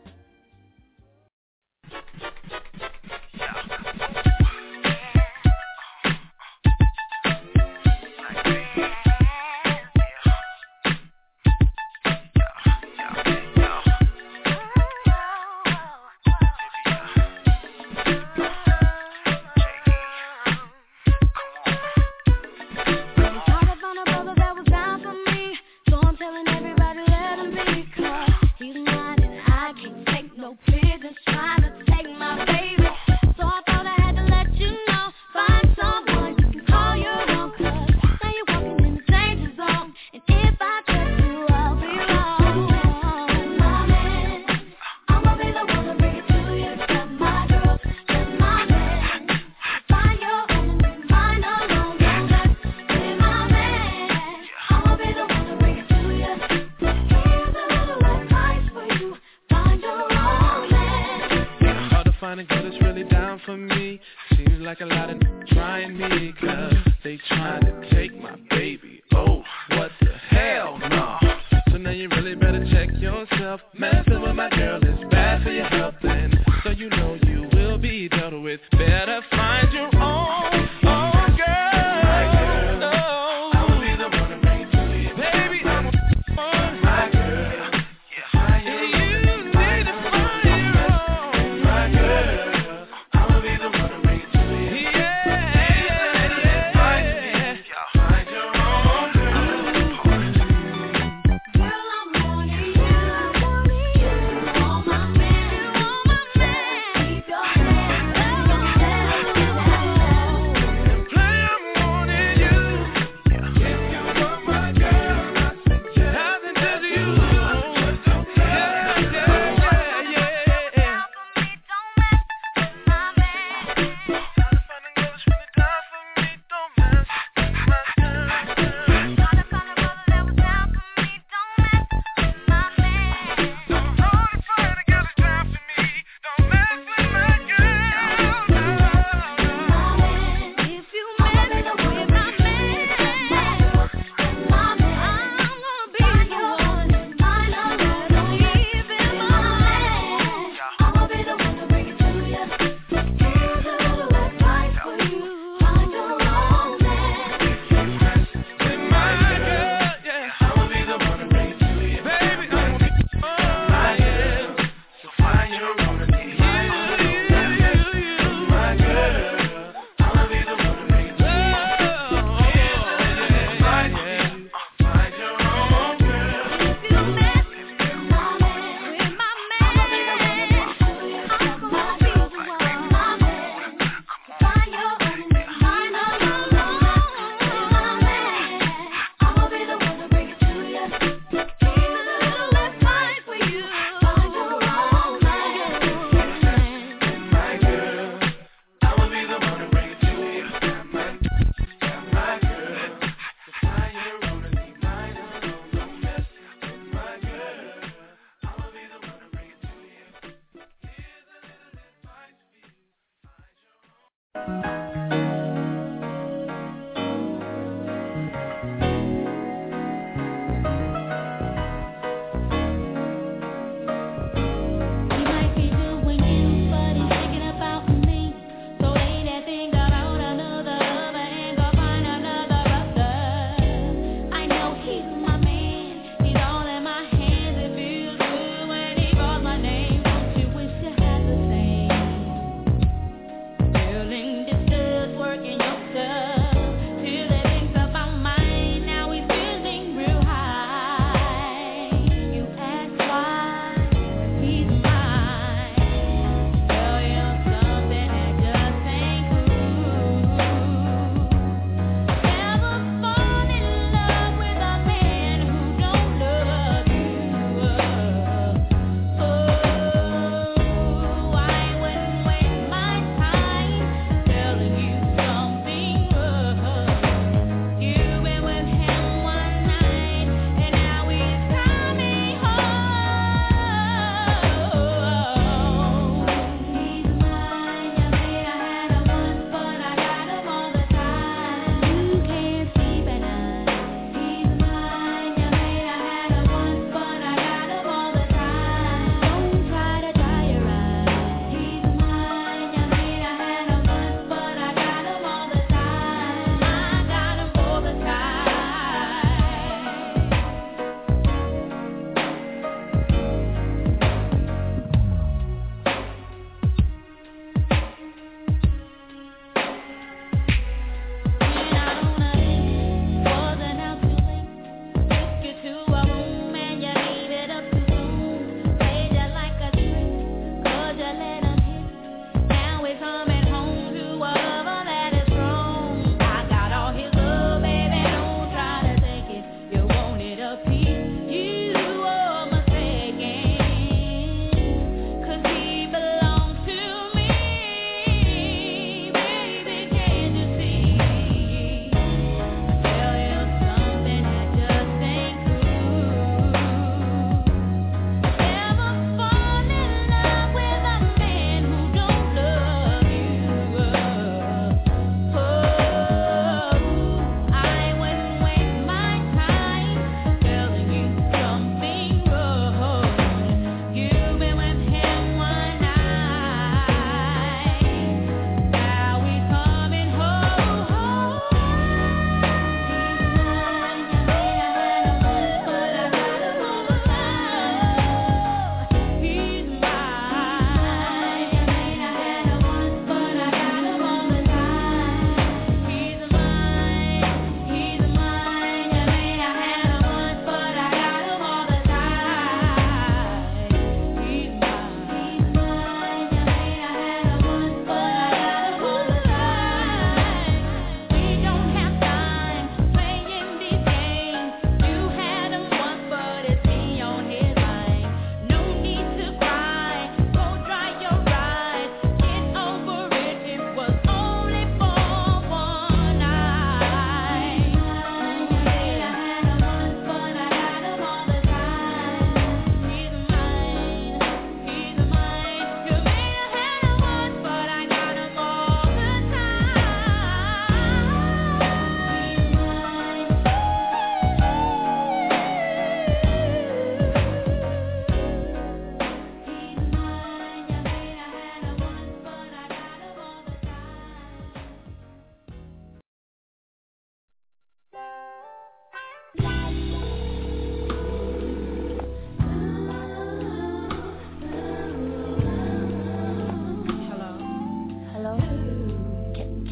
Talk about a brother that was down for me, so I'm telling everybody let him be, 'cause he's mine and I can't take no pigeons trying to take my baby. So I thought I had to let you know, find someone you can call your own, 'cause now you're walking in the danger zone, and if I touch you, I'll be wrong. That's my man, I'ma be the one to bring it to you. That's my girl, that's my man. Find your own and be mine alone. Don't just be my man, I'ma be the one to bring it to you. Here's a little advice for you, find your own man. Hard to find a girl that's really down for me. Seems like a lot of trying me, 'cause they trying to take my baby. Oh, what the hell, no. So now you really better check yourself. Messing with my girl is bad for your health, and so you know you will be dealt with. Better find your own girl. I'ma be the one to bring it to you. Baby, I'm my girl. You need to find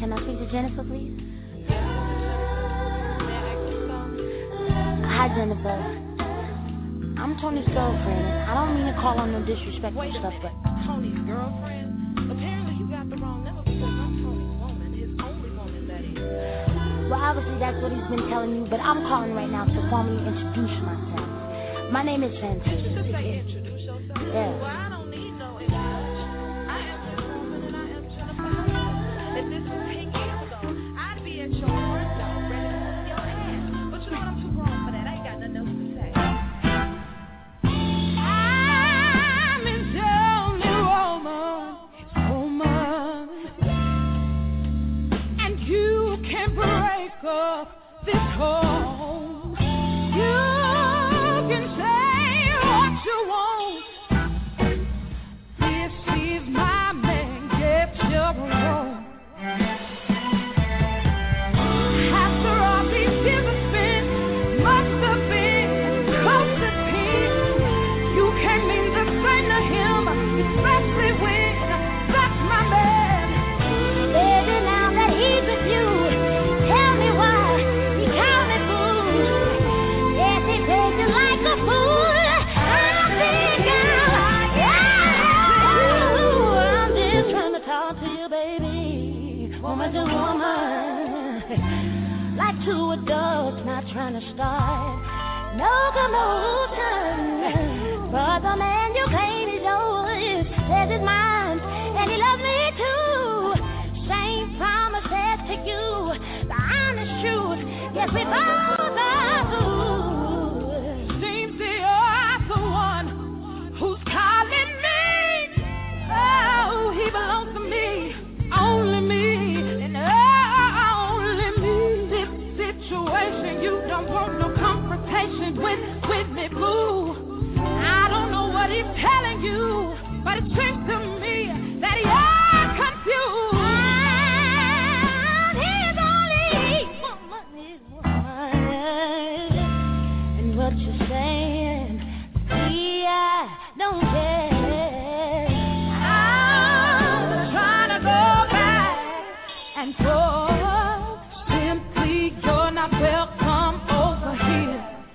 Can I speak to Jennifer, please? Hi, Jennifer. I'm Tony's girlfriend. I don't mean to call on no disrespectful stuff, but... Tony's girlfriend? Apparently you got the wrong number because I'm Tony's woman, his only woman, that is. Well, obviously that's what he's been telling you, but I'm calling right now to formally introduce myself. My name is Fantasia. Did you just say introduce yourself? Yeah. Well, I don't need no introduction. I am his woman and I am Jennifer Hudson. If this was 10 years ago, I'd be at your front door ready to hold your hand. But you know what, I'm too grown for that. I ain't got nothing else to say. I'm his only woman, and you can break up this home. You can say what you want. This is my man, get your own. After all these years I spent, must have been close to 10. You can't mean the same to him, especially when that's my man. Baby, now that he's with you, tell me why he called me fool. Yes, he plays you like a fool. I'm big girl. I'm just trying to talk to you, baby. Woman to woman. Like two adults not trying to start no commotion. But the man you claim is yours says it's mine, and he loves me too. Same promises to you, the honest truth. Yes, we both are fools. Seems you're the one who's calling me. Oh, he belongs to me, only me, and only me. This situation, you don't want no confrontation with me, boo. I don't know what he's telling you, but it seems to me that you're confused. He's only woman, and what you're saying, see, I don't care. I'm trying to go back and forth. Simply, you're not welcome over here.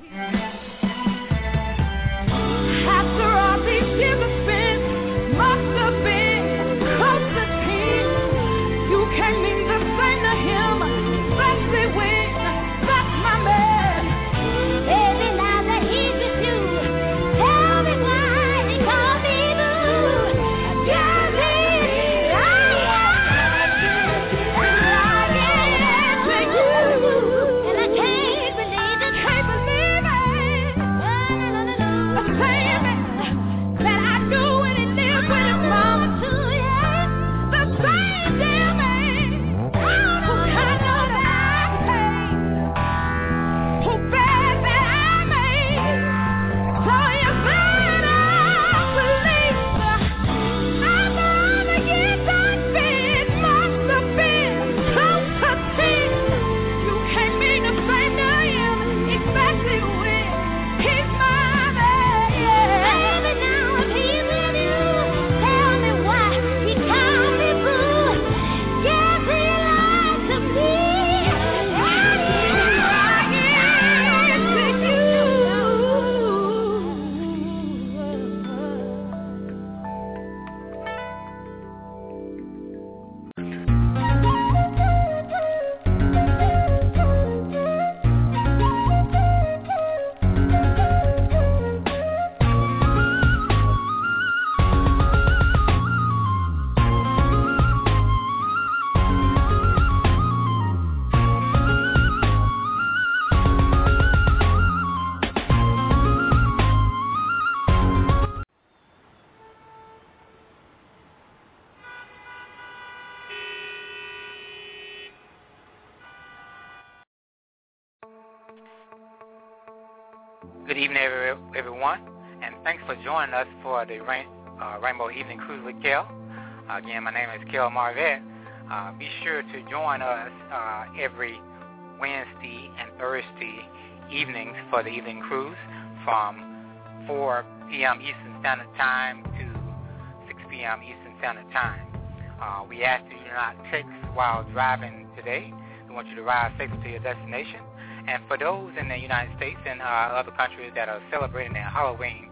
After all these years I spent, must have been close to 10. You can't mean the same to him, especially when that's my man. Baby, now that he's with you, tell me why he called me boo. Yes, he is. I and I can't believe it. That I knew when he lived with his mama too, yeah. The same damn man who cut up that I paid, who bad that I made. So you better believe I'm gonna get that bed. Must have been close to 10. You can't mean the same to him, especially when he's my man, yeah. Baby, now if he's with you, tell me why he called me boo. Yes, he lied to me. Good evening, everyone, and thanks for joining us for the Rainbow Evening Cruise with Kel. Again, my name is Kel Marvette. Be sure to join us every Wednesday and Thursday evenings for the evening cruise from 4 p.m. Eastern Standard Time to 6 p.m. Eastern Standard Time. We ask that you do not text while driving today. We want you to ride safely to your destination. And for those in the United States and other countries that are celebrating their Halloween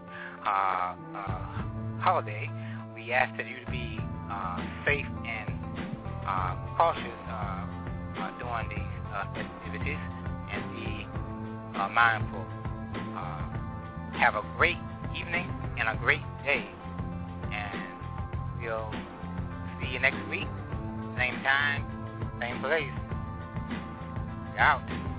holiday, we ask that you to be safe and cautious during these festivities and be mindful. Have a great evening and a great day. And we'll see you next week. Same time, same place. Out.